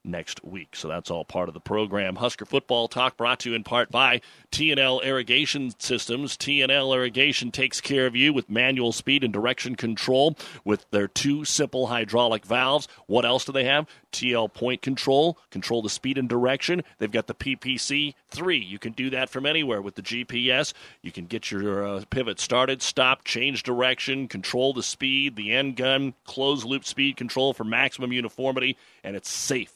next week. So that's all part of the program. Husker Football Talk brought to you in part by T&L Irrigation Systems. T&L Irrigation takes care of you with manual speed and direction control with their 2 simple hydraulic valves. What else do they have? TL point control the speed and direction. They've got the PPC 3. You can do that from anywhere with the GPS. You can get your pivot started, stop, change direction, control the speed, the end gun, closed loop speed control for maximum uniformity, and it's safe.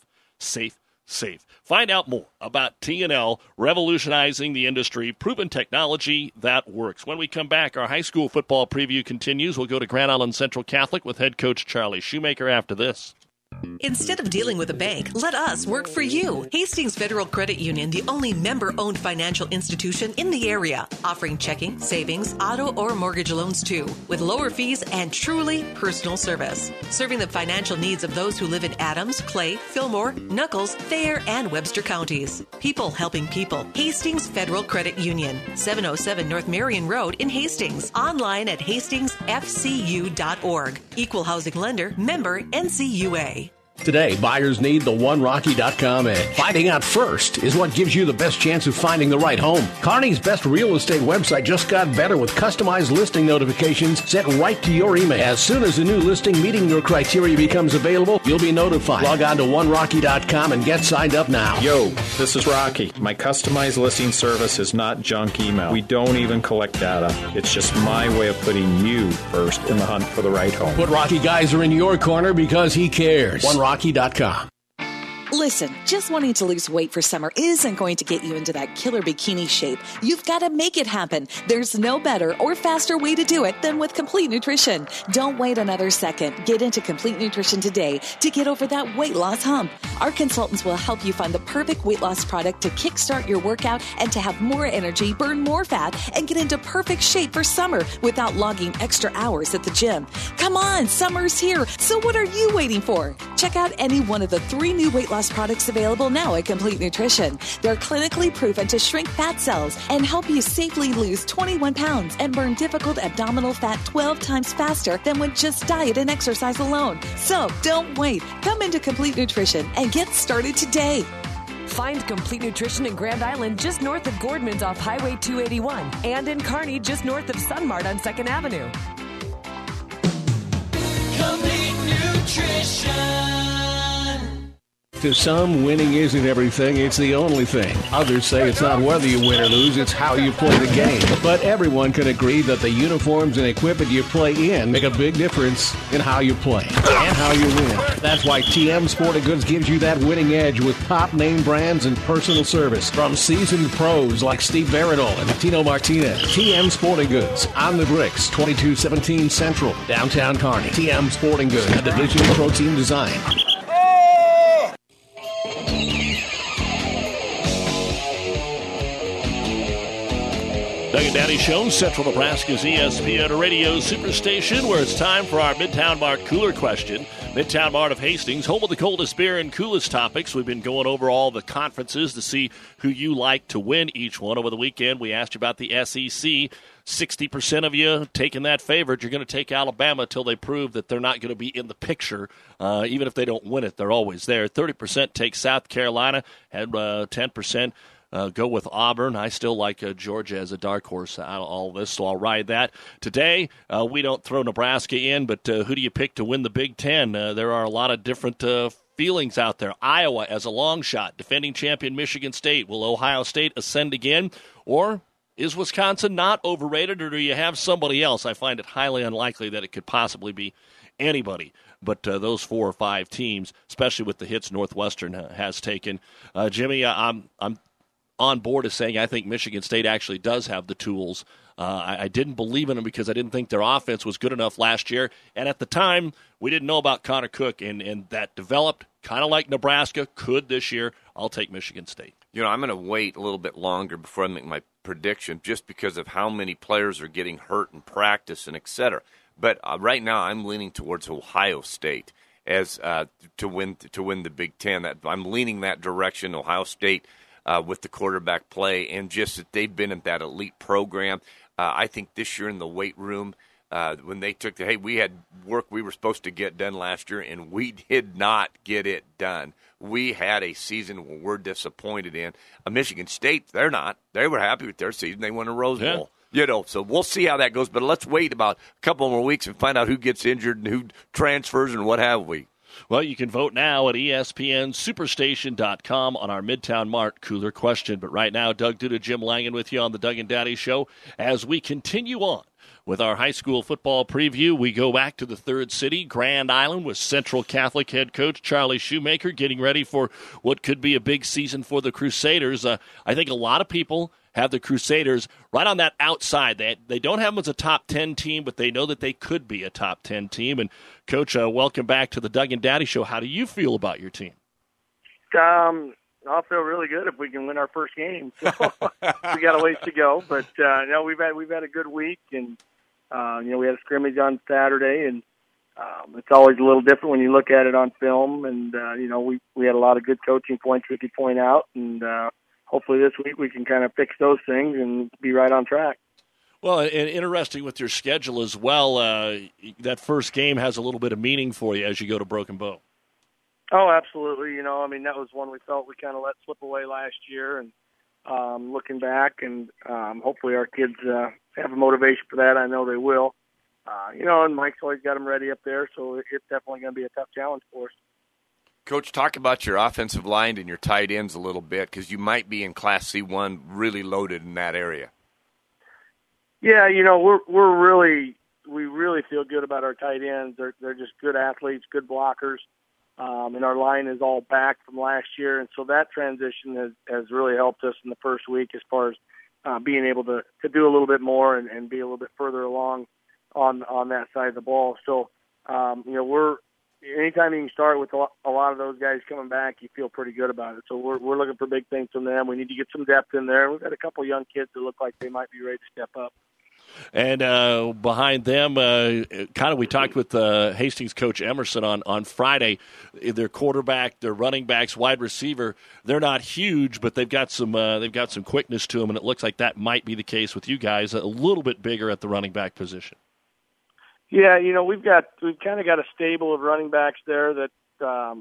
Find out more about T&L revolutionizing the industry, proven technology that works. When we come back, our high school football preview continues. We'll go to Grand Island Central Catholic with head coach Charlie Shoemaker after this. Instead of dealing with a bank, let us work for you. Hastings Federal Credit Union, the only member-owned financial institution in the area, offering checking, savings, auto, or mortgage loans too, with lower fees and truly personal service. Serving the financial needs of those who live in Adams, Clay, Fillmore, Nuckolls, Thayer, and Webster counties. People helping people. Hastings Federal Credit Union, 707 North Marion Road in Hastings. Online at hastingsfcu.org. Equal housing lender, member NCUA. Today, buyers need the OneRocky.com edge. Finding out first is what gives you the best chance of finding the right home. Kearney's best real estate website just got better with customized listing notifications sent right to your email. As soon as a new listing meeting your criteria becomes available, you'll be notified. Log on to OneRocky.com and get signed up now. Yo, this is Rocky. My customized listing service is not junk email. We don't even collect data. It's just my way of putting you first in the hunt for the right home. Put Rocky Geyser in your corner because he cares. OneRocky.com. Listen, just wanting to lose weight for summer isn't going to get you into that killer bikini shape. You've got to make it happen. There's no better or faster way to do it than with Complete Nutrition. Don't wait another second. Get into Complete Nutrition today to get over that weight loss hump. Our consultants will help you find the perfect weight loss product to kickstart your workout and to have more energy, burn more fat, and get into perfect shape for summer without logging extra hours at the gym. Come on, summer's here. So what are you waiting for? Check out any one of the 3 new weight loss products available now at Complete Nutrition. They're clinically proven to shrink fat cells and help you safely lose 21 pounds and burn difficult abdominal fat 12 times faster than with just diet and exercise alone. So don't wait. Come into Complete Nutrition and get started today. Find Complete Nutrition in Grand Island just north of Gordman's off Highway 281 and in Kearney just north of Sunmart on 2nd Avenue. Complete Nutrition. To some, winning isn't everything, it's the only thing. Others say it's not whether you win or lose, it's how you play the game. But everyone can agree that the uniforms and equipment you play in make a big difference in how you play and how you win. That's why TM Sporting Goods gives you that winning edge with top name brands and personal service from seasoned pros like Steve Veridol and Tino Martinez. TM Sporting Goods on the bricks, 2217 Central, downtown Kearney. TM Sporting Goods, a division of Pro Team Design. Doug and Daddy Show, Central Nebraska's ESPN Radio Superstation, where it's time for our Midtown Mart Cooler Question. Midtown Mart of Hastings, home of the coldest beer and coolest topics. We've been going over all the conferences to see who you like to win each one. Over the weekend, we asked you about the SEC. 60% of you taking that favorite. You're going to take Alabama until they prove that they're not going to be in the picture. Even if they don't win it, they're always there. 30% take South Carolina, and 10% go with Auburn. I still like Georgia as a dark horse out of all this, so I'll ride that. Today, we don't throw Nebraska in, but who do you pick to win the Big Ten? There are a lot of different feelings out there. Iowa as a long shot, defending champion Michigan State. Will Ohio State ascend again? Or is Wisconsin not overrated, or do you have somebody else? I find it highly unlikely that it could possibly be anybody but those 4 or 5 teams, especially with the hits Northwestern has taken. Jimmy, I'm on board as saying I think Michigan State actually does have the tools. I didn't believe in them because I didn't think their offense was good enough last year. And at the time, we didn't know about Connor Cook, and that developed kind of like Nebraska could this year. I'll take Michigan State. You know, I'm going to wait a little bit longer before I make my prediction just because of how many players are getting hurt in practice and et cetera. But right now I'm leaning towards Ohio State as to win the Big Ten. I'm leaning that direction, Ohio State, with the quarterback play and just that they've been in that elite program. I think this year in the weight room, when they we had work we were supposed to get done last year, and we did not get it done. we had a season where we're disappointed in. Michigan State, they're not. They were happy with their season. They won a Rose Bowl. So we'll see how that goes. But let's wait about a couple more weeks and find out who gets injured and who transfers and what have we. Well, you can vote now at ESPNSuperstation.com on our Midtown Mart Cooler question. But right now, Doug Duda, Jim Langen with you on the Doug and Daddy Show. As we continue on with our high school football preview, we go back to the third city, Grand Island, with Central Catholic head coach Charlie Shoemaker getting ready for what could be a big season for the Crusaders. I think a lot of people have the Crusaders right on that outside. They don't have them as a top 10 team, but they know that they could be a top 10 team. And, Coach, welcome back to the Doug and Daddy Show. How do you feel about your team? I'll feel really good if we can win our first game. So we got a ways to go, but no, we've had a good week, and we had a scrimmage on Saturday, and it's always a little different when you look at it on film. And we had a lot of good coaching points we could point out, and hopefully this week we can kind of fix those things and be right on track. Well, and interesting with your schedule as well, that first game has a little bit of meaning for you as you go to Broken Bow. Oh, absolutely. That was one we felt we kind of let slip away last year, and looking back, and hopefully our kids have a motivation for that. I know they will. And Mike's always got them ready up there, so it's definitely going to be a tough challenge for us. Coach, talk about your offensive line and your tight ends a little bit, because you might be in Class C1 really loaded in that area. Yeah, we really feel good about our tight ends. They're just good athletes, good blockers, and our line is all back from last year, and so that transition has really helped us in the first week as far as being able to do a little bit more and be a little bit further along on that side of the ball. So, anytime you can start with a lot of those guys coming back, you feel pretty good about it. So we're looking for big things from them. We need to get some depth in there. We've got a couple young kids that look like they might be ready to step up. And behind them, we talked with Hastings coach Emerson on Friday. Their quarterback, their running backs, wide receiver, they're not huge, but they've got some quickness to them, and it looks like that might be the case with you guys, a little bit bigger at the running back position. Yeah, we've kind of got a stable of running backs there that they're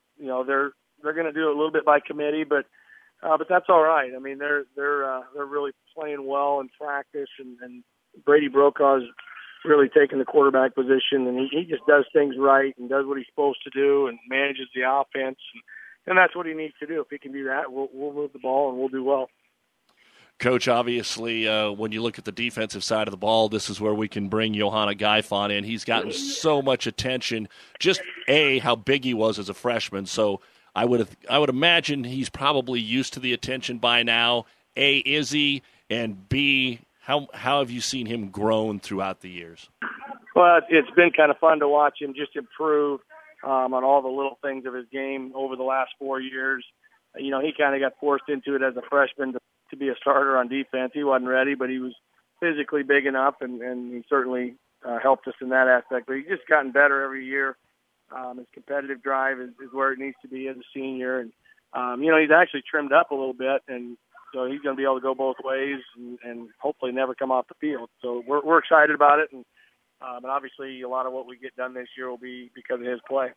going to do it a little bit by committee, but that's all right. I mean, they're really playing well in practice, and Brady Brokaw's really taking the quarterback position, and he just does things right and does what he's supposed to do and manages the offense, and that's what he needs to do. If he can do that, we'll move the ball and we'll do well. Coach, obviously, when you look at the defensive side of the ball, this is where we can bring Johanna Gaifon in. He's gotten so much attention. Just how big he was as a freshman. So I would imagine he's probably used to the attention by now. A, is he? And B, how have you seen him grown throughout the years? Well, it's been kind of fun to watch him just improve on all the little things of his game over the last 4 years. He kind of got forced into it as a freshman to be a starter on defense. He wasn't ready, but he was physically big enough, and he certainly helped us in that aspect. But he's just gotten better every year. His competitive drive is where it needs to be as a senior. And, he's actually trimmed up a little bit, and so he's going to be able to go both ways and hopefully never come off the field. So we're excited about it, and obviously a lot of what we get done this year will be because of his play.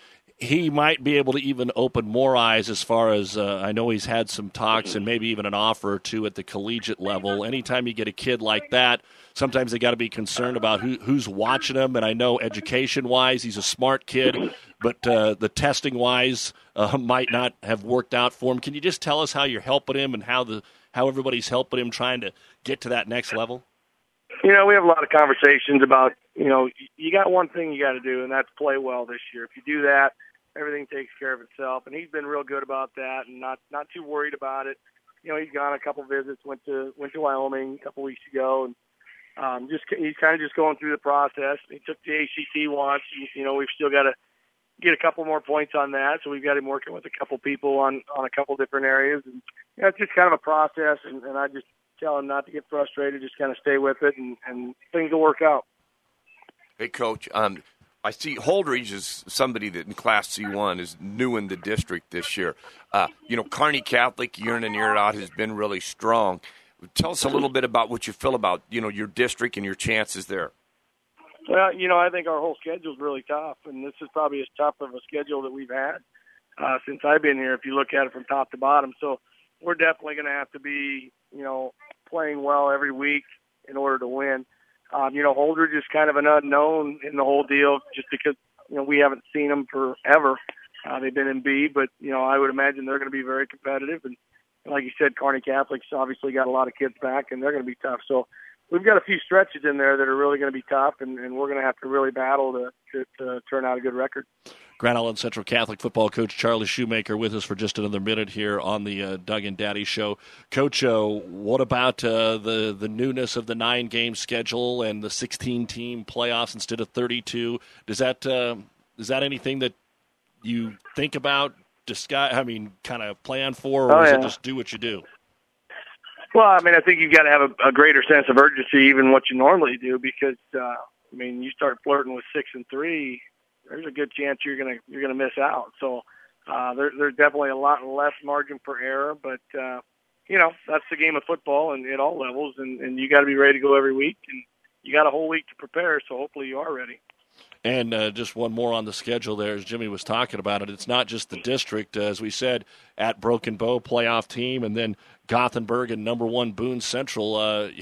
He might be able to even open more eyes as far as I know he's had some talks and maybe even an offer or two at the collegiate level. Anytime you get a kid like that, sometimes they got to be concerned about who's watching him. And I know education-wise he's a smart kid, but the testing-wise might not have worked out for him. Can you just tell us how you're helping him and how everybody's helping him trying to get to that next level? We have a lot of conversations about, you got one thing you got to do, and that's play well this year. If you do that, everything takes care of itself. And he's been real good about that and not too worried about it. He's gone a couple visits, went to Wyoming a couple weeks ago, and he's kind of just going through the process. He took the ACT once. We've still got to get a couple more points on that, so we've got him working with a couple people on a couple different areas. And it's just kind of a process, and I just tell him not to get frustrated, just kind of stay with it, and things will work out. Hey, Coach, I see Holdridge is somebody that in Class C1 is new in the district this year. Kearney Catholic, year in and year out, has been really strong. Tell us a little bit about what you feel about, your district and your chances there. Well, I think our whole schedule is really tough, and this is probably as tough of a schedule that we've had. since I've been here, if you look at it from top to bottom. So we're definitely going to have to be, playing well every week in order to win. Holdridge is kind of an unknown in the whole deal just because, we haven't seen them forever. They've been in B, but, I would imagine they're going to be very competitive. And like you said, Kearney Catholic's obviously got a lot of kids back, and they're going to be tough. So we've got a few stretches in there that are really going to be tough, and we're going to have to really battle to turn out a good record. Grand Island Central Catholic football coach Charlie Shoemaker with us for just another minute here on the Doug and Daddy Show. Coach, what about the newness of the 9-game schedule and the 16-team playoffs instead of 32? Is that anything that you think about, kind of plan for, or is it just do what you do? Well, I think you've got to have a greater sense of urgency even what you normally do because, you start flirting with 6 and 3. There's a good chance you're gonna miss out. So there's definitely a lot less margin for error, but that's the game of football and at all levels, and you got to be ready to go every week, and you got a whole week to prepare. So hopefully you are ready. And just one more on the schedule there, as Jimmy was talking about it. It's not just the district, as we said, at Broken Bow, playoff team, and then Gothenburg and number 1 Boone Central.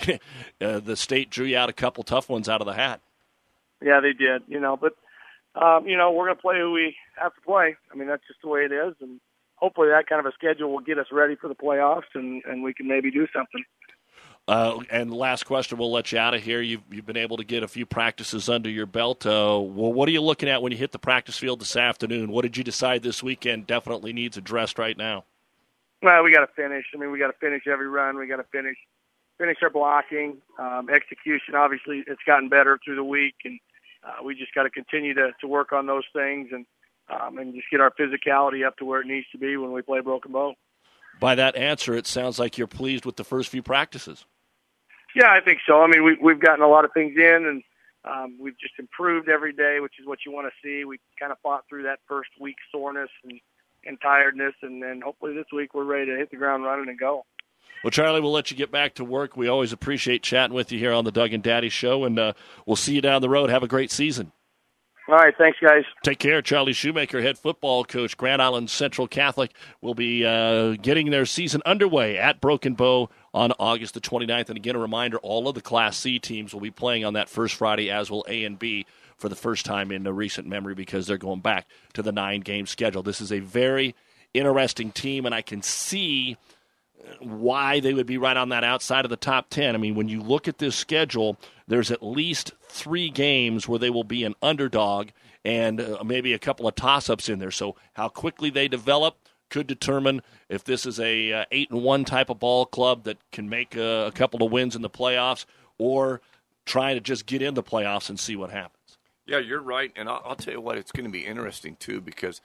The state drew you out a couple tough ones out of the hat. Yeah, they did. But we're going to play who we have to play. That's just the way it is, and hopefully that kind of a schedule will get us ready for the playoffs, and we can maybe do something. And last question, we'll let you out of here. You've been able to get a few practices under your belt. What are you looking at when you hit the practice field this afternoon? What did you decide this weekend definitely needs addressed right now? Well, we got to finish. We got to finish every run. We got to finish our blocking, execution. Obviously, it's gotten better through the week, and we just got to continue to work on those things and just get our physicality up to where it needs to be when we play Broken Bow. By that answer, it sounds like you're pleased with the first few practices. Yeah, I think so. We've gotten a lot of things in, and we've just improved every day, which is what you want to see. We kind of fought through that first week soreness and tiredness, and then hopefully this week we're ready to hit the ground running and go. Well, Charlie, we'll let you get back to work. We always appreciate chatting with you here on the Doug and Daddy Show, and we'll see you down the road. Have a great season. All right, thanks, guys. Take care. Charlie Shoemaker, head football coach, Grand Island Central Catholic, will be getting their season underway at Broken Bow on August the 29th. And again, a reminder, all of the Class C teams will be playing on that first Friday, as will A and B, for the first time in recent memory because they're going back to the 9-game schedule. This is a very interesting team, and I can see why they would be right on that outside of the top 10. When you look at this schedule, there's at least 3 games where they will be an underdog and maybe a couple of toss-ups in there. So how quickly they develop could determine if this is a 8-1 type of ball club that can make a couple of wins in the playoffs or try to just get in the playoffs and see what happens. Yeah, you're right. And I'll tell you what, it's going to be interesting, too, because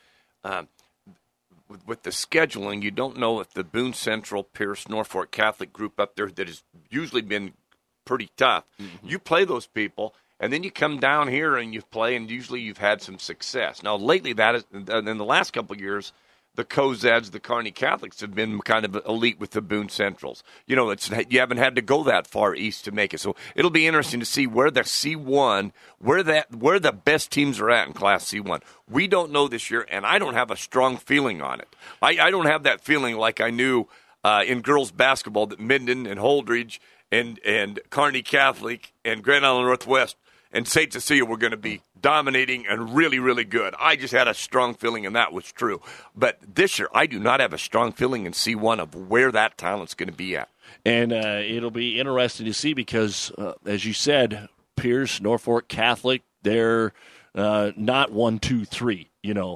with the scheduling, you don't know if the Boone Central, Pierce, Norfolk Catholic group up there that has usually been pretty tough. Mm-hmm. You play those people, and then you come down here and you play, and usually you've had some success. Now, lately, in the last couple of years, the Cozeds, the Kearney Catholics have been kind of elite with the Boone Centrals. You haven't had to go that far east to make it. So it'll be interesting to see where the C1, where the best teams are at in Class C1. We don't know this year, and I don't have a strong feeling on it. I don't have that feeling like I knew in girls basketball that Minden and Holdridge and Kearney Catholic and Grand Island Northwest and St. Cecilia were going to be dominating and really, really good. I just had a strong feeling, and that was true. But this year, I do not have a strong feeling in C1 of where that talent's going to be at. And it'll be interesting to see because, as you said, Pierce, Norfolk Catholic, they're not 1, 2, 3,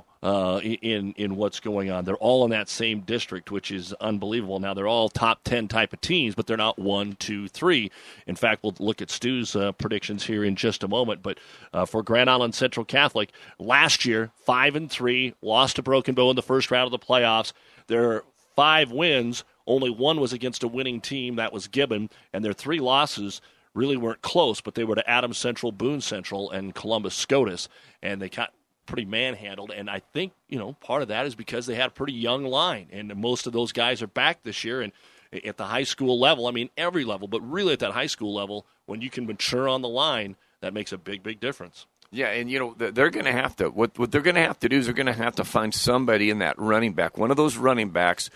in what's going on. They're all in that same district, which is unbelievable. Now, they're all top 10 type of teams, but they're not 1, 2, 3. In fact, we'll look at Stu's predictions here in just a moment. But for Grand Island Central Catholic, last year, 5-3, lost to Broken Bow in the first round of the playoffs. Their 5 wins, only 1 was against a winning team. That was Gibbon. And their 3 losses really weren't close, but they were to Adams Central, Boone Central, and Columbus SCOTUS. And they got pretty manhandled, and I think, part of that is because they had a pretty young line, and most of those guys are back this year, and at the high school level, every level, but really at that high school level, when you can mature on the line, that makes a big, big difference. Yeah, and they're going to have to. What they're going to have to do is they're going to have to find somebody in that running back, one of those running backs,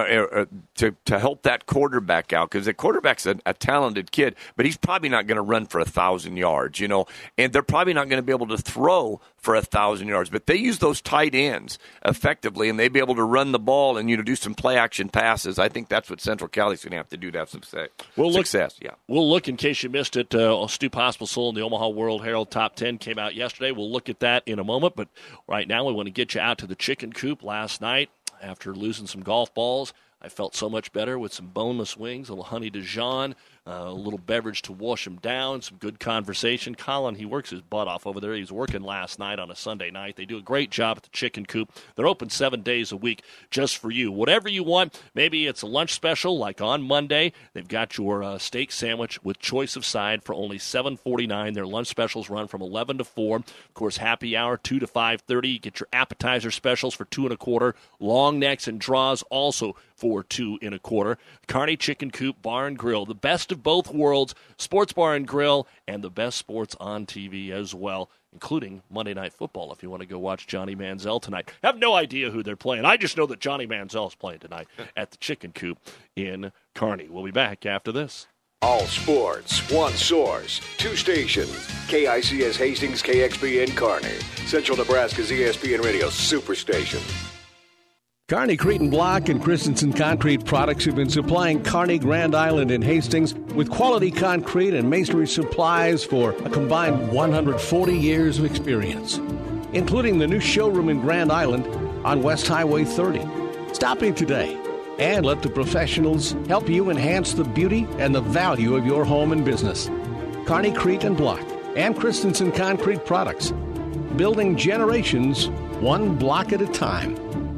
to help that quarterback out, because the quarterback's a talented kid, but he's probably not going to run for 1,000 yards, and they're probably not going to be able to throw for 1,000 yards. But they use those tight ends effectively, and they'd be able to run the ball and do some play action passes. I think that's what Central Cali's going to have to do to have some success. Yeah, we'll look in case you missed it. Stu Pospisil in the Omaha World Herald Top 10 came out yesterday. We'll look at that in a moment, but right now we want to get you out to the Chicken Coop. Last night, after losing some golf balls, I felt so much better with some boneless wings, a little honey Dijon, a little beverage to wash them down, some good conversation. Colin, he works his butt off over there. He was working last night on a Sunday night. They do a great job at the Chicken Coop. They're open 7 days a week just for you. Whatever you want, maybe it's a lunch special like on Monday. They've got your steak sandwich with choice of side for only $7.49. Their lunch specials run from 11 to 4. Of course, happy hour 2 to 5:30. You get your appetizer specials for $2.25. Long necks and draws also for $2.25. Kearney Chicken Coop Bar and Grill, the best of both worlds, sports bar and grill, and the best sports on TV as well, including Monday Night Football if you want to go watch Johnny Manziel tonight. I have no idea who they're playing. I just know that Johnny Manziel is playing tonight at the Chicken Coop in Kearney. We'll be back after this. All sports, one source, two stations. KICS Hastings, KXPN Kearney. Central Nebraska's ESPN Radio Superstation. Kearney, Cretin Block, and Christensen Concrete Products have been supplying Kearney, Grand Island, and Hastings with quality concrete and masonry supplies for a combined 140 years of experience, including the new showroom in Grand Island on West Highway 30. Stop in today and let the professionals help you enhance the beauty and the value of your home and business. Kearney, Cretin Block, and Christensen Concrete Products, building generations one block at a time.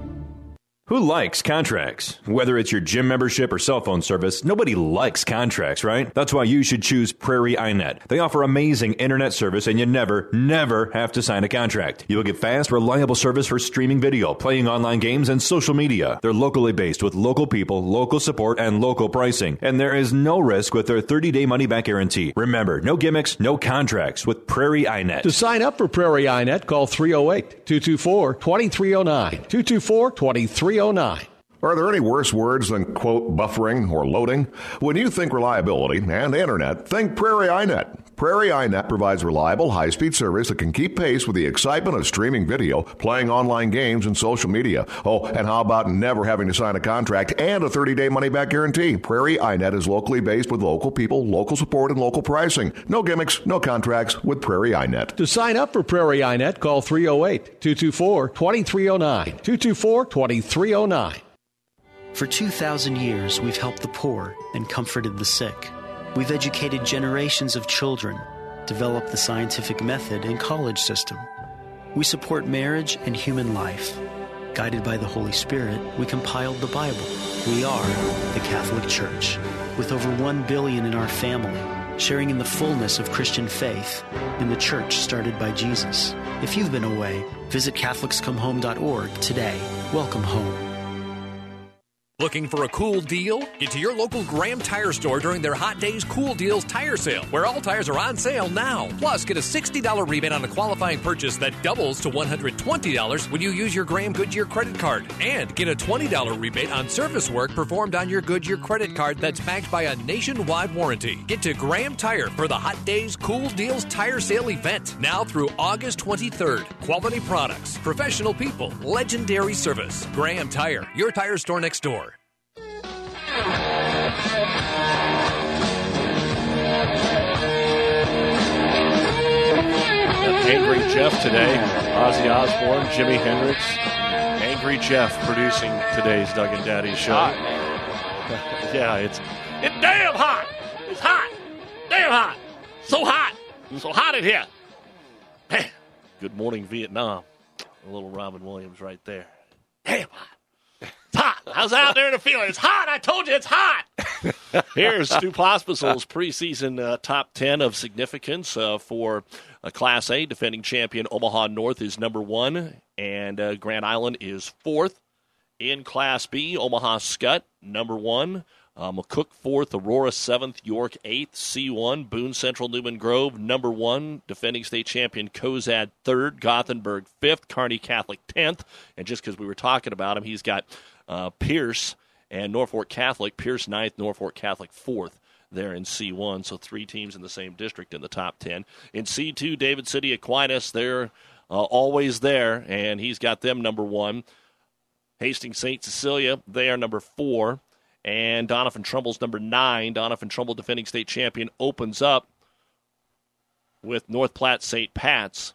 Who likes contracts? Whether it's your gym membership or cell phone service, nobody likes contracts, right? That's why you should choose Prairie iNet. They offer amazing internet service and you never have to sign a contract. You'll get fast, reliable service for streaming video, playing online games, and social media. They're locally based with local people, local support, and local pricing. And there is no risk with their 30-day money-back guarantee. Remember, no gimmicks, no contracts with Prairie iNet. To sign up for Prairie iNet, call 308-224-2309. 224-2309. Are there any worse words than, quote, buffering or loading? When you think reliability and internet, think Prairie iNet. Prairie iNet provides reliable, high-speed service that can keep pace with the excitement of streaming video, playing online games, and social media. Oh, and how about never having to sign a contract and a 30-day money-back guarantee? Prairie iNet is locally based with local people, local support, and local pricing. No gimmicks, no contracts with Prairie iNet. To sign up for Prairie iNet, call 308-224-2309. 224-2309. For 2,000 years, we've helped the poor and comforted the sick. We've educated generations of children, developed the scientific method and college system. We support marriage and human life. Guided by the Holy Spirit, we compiled the Bible. We are the Catholic Church, with over 1 billion in our family, sharing in the fullness of Christian faith in the church started by Jesus. If you've been away, visit CatholicsComeHome.org today. Welcome home. Looking for a cool deal? Get to your local Graham Tire Store during their Hot Days Cool Deals tire sale, where all tires are on sale now. Plus, get a $60 rebate on a qualifying purchase that doubles to $120 when you use your Graham Goodyear credit card. And get a $20 rebate on service work performed on your Goodyear credit card that's backed by a nationwide warranty. Get to Graham Tire for the Hot Days Cool Deals tire sale event, now through August 23rd. Quality products, professional people, legendary service. Graham Tire, your tire store next door. Angry Jeff today. Ozzy Osbourne, Jimi Hendrix. Angry Jeff producing today's Doug and Daddy show. Hot, man. Yeah, it's damn hot. It's hot. Damn hot. So hot. So hot in here. Man. Good morning, Vietnam. A little Robin Williams right there. Damn hot. It's hot. I was out there in the field. It's hot. I told you it's hot. Here's Stu Pospisil's preseason top 10 of significance for Class A. Defending champion Omaha North is number 1, and Grand Island is 4th. In Class B, Omaha Scott, number 1. McCook 4th, Aurora 7th, York 8th, C1, Boone Central Newman Grove number 1, defending state champion Cozad 3rd, Gothenburg 5th, Kearney Catholic 10th, and just because we were talking about him, he's got Pierce and Norfolk Catholic, Pierce 9th, Norfolk Catholic 4th there in C1, so 3 teams in the same district in the top 10. In C2, David City Aquinas, they're always there, and he's got them number 1. Hastings St. Cecilia, they are number 4. And Doniphan Trumbull's number 9. Doniphan Trumbull, defending state champion, opens up with North Platte St. Pat's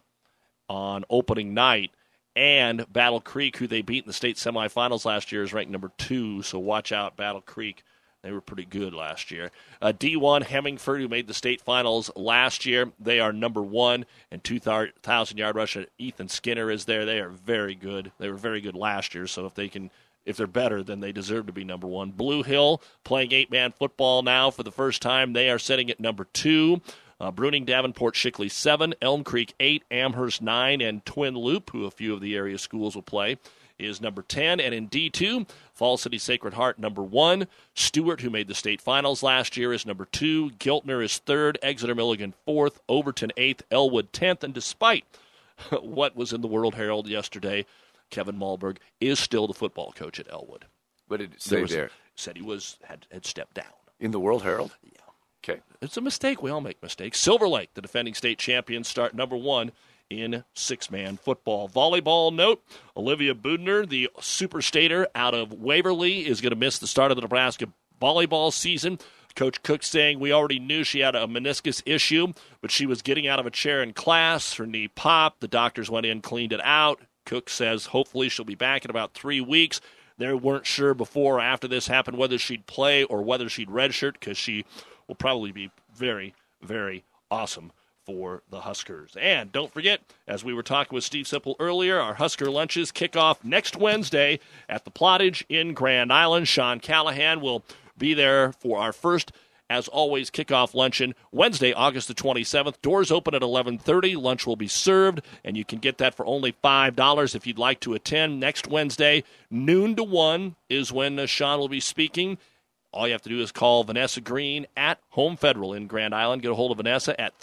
on opening night. And Battle Creek, who they beat in the state semifinals last year, is ranked number 2. So watch out, Battle Creek. They were pretty good last year. D1, Hemingford, who made the state finals last year, they are number 1. And 2,000-yard rusher Ethan Skinner is there. They are very good. They were very good last year, so if they're better, then they deserve to be number 1. Blue Hill playing 8-man football now for the first time. They are sitting at number 2. Bruning Davenport Shickley 7, Elm Creek 8, Amherst 9, and Twin Loop, who a few of the area schools will play, is number 10. And in D2, Falls City Sacred Heart number 1. Stewart, who made the state finals last year, is number 2. Giltner is 3rd. Exeter Milligan 4th. Overton 8th. Elwood 10th. And despite what was in the World Herald yesterday, Kevin Malberg is still the football coach at Elwood. What did it say there? Said he had stepped down. In the World Herald? Yeah. Okay. It's a mistake. We all make mistakes. Silver Lake, the defending state champions, start number 1 in 6-man football. Volleyball note, Olivia Budner, the superstater out of Waverly, is going to miss the start of the Nebraska volleyball season. Coach Cook saying we already knew she had a meniscus issue, but she was getting out of a chair in class. Her knee popped. The doctors went in, cleaned it out. Cook says hopefully she'll be back in about 3 weeks. They weren't sure before or after this happened whether she'd play or whether she'd redshirt, because she will probably be very, very awesome for the Huskers. And don't forget, as we were talking with Steve Sipple earlier, our Husker lunches kick off next Wednesday at the Plottage in Grand Island. Sean Callahan will be there for our first, as always, kickoff luncheon Wednesday, August the 27th. Doors open at 11:30. Lunch will be served, and you can get that for only $5 if you'd like to attend. Next Wednesday, noon to 1 is when Sean will be speaking. All you have to do is call Vanessa Green at Home Federal in Grand Island. Get a hold of Vanessa at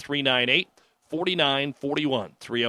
398-4941.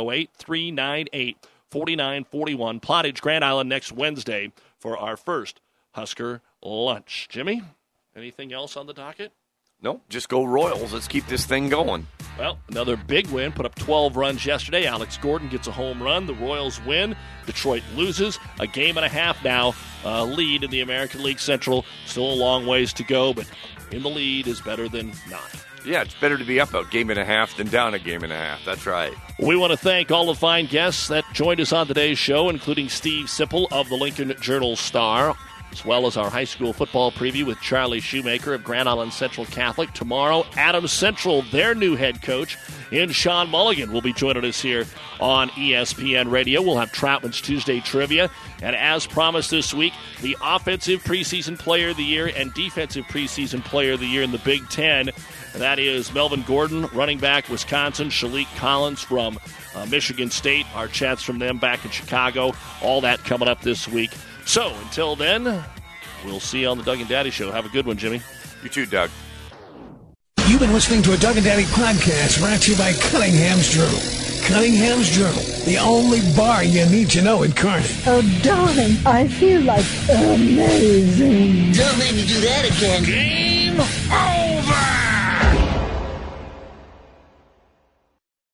308-398-4941. Plottage, Grand Island, next Wednesday for our first Husker lunch. Jimmy, anything else on the docket? No, just go Royals. Let's keep this thing going. Well, another big win. Put up 12 runs yesterday. Alex Gordon gets a home run. The Royals win. Detroit loses. A game and a half now lead in the American League Central. Still a long ways to go, but in the lead is better than not. Yeah, it's better to be up a game and a half than down a game and a half. That's right. We want to thank all the fine guests that joined us on today's show, including Steve Sipple of the Lincoln Journal-Star, as well as our high school football preview with Charlie Shoemaker of Grand Island Central Catholic. Tomorrow, Adams Central, their new head coach, and Sean Mulligan will be joining us here on ESPN Radio. We'll have Troutman's Tuesday Trivia. And as promised this week, the Offensive Preseason Player of the Year and Defensive Preseason Player of the Year in the Big Ten. And that is Melvin Gordon, running back, Wisconsin, Shalik Collins from Michigan State. Our chats from them back in Chicago. All that coming up this week. So, until then, we'll see you on the Doug and Daddy Show. Have a good one, Jimmy. You too, Doug. You've been listening to a Doug and Daddy podcast brought to you by Cunningham's Journal. Cunningham's Journal, the only bar you need to know in Kearney. Oh, darling, I feel like amazing. Don't make me do that again.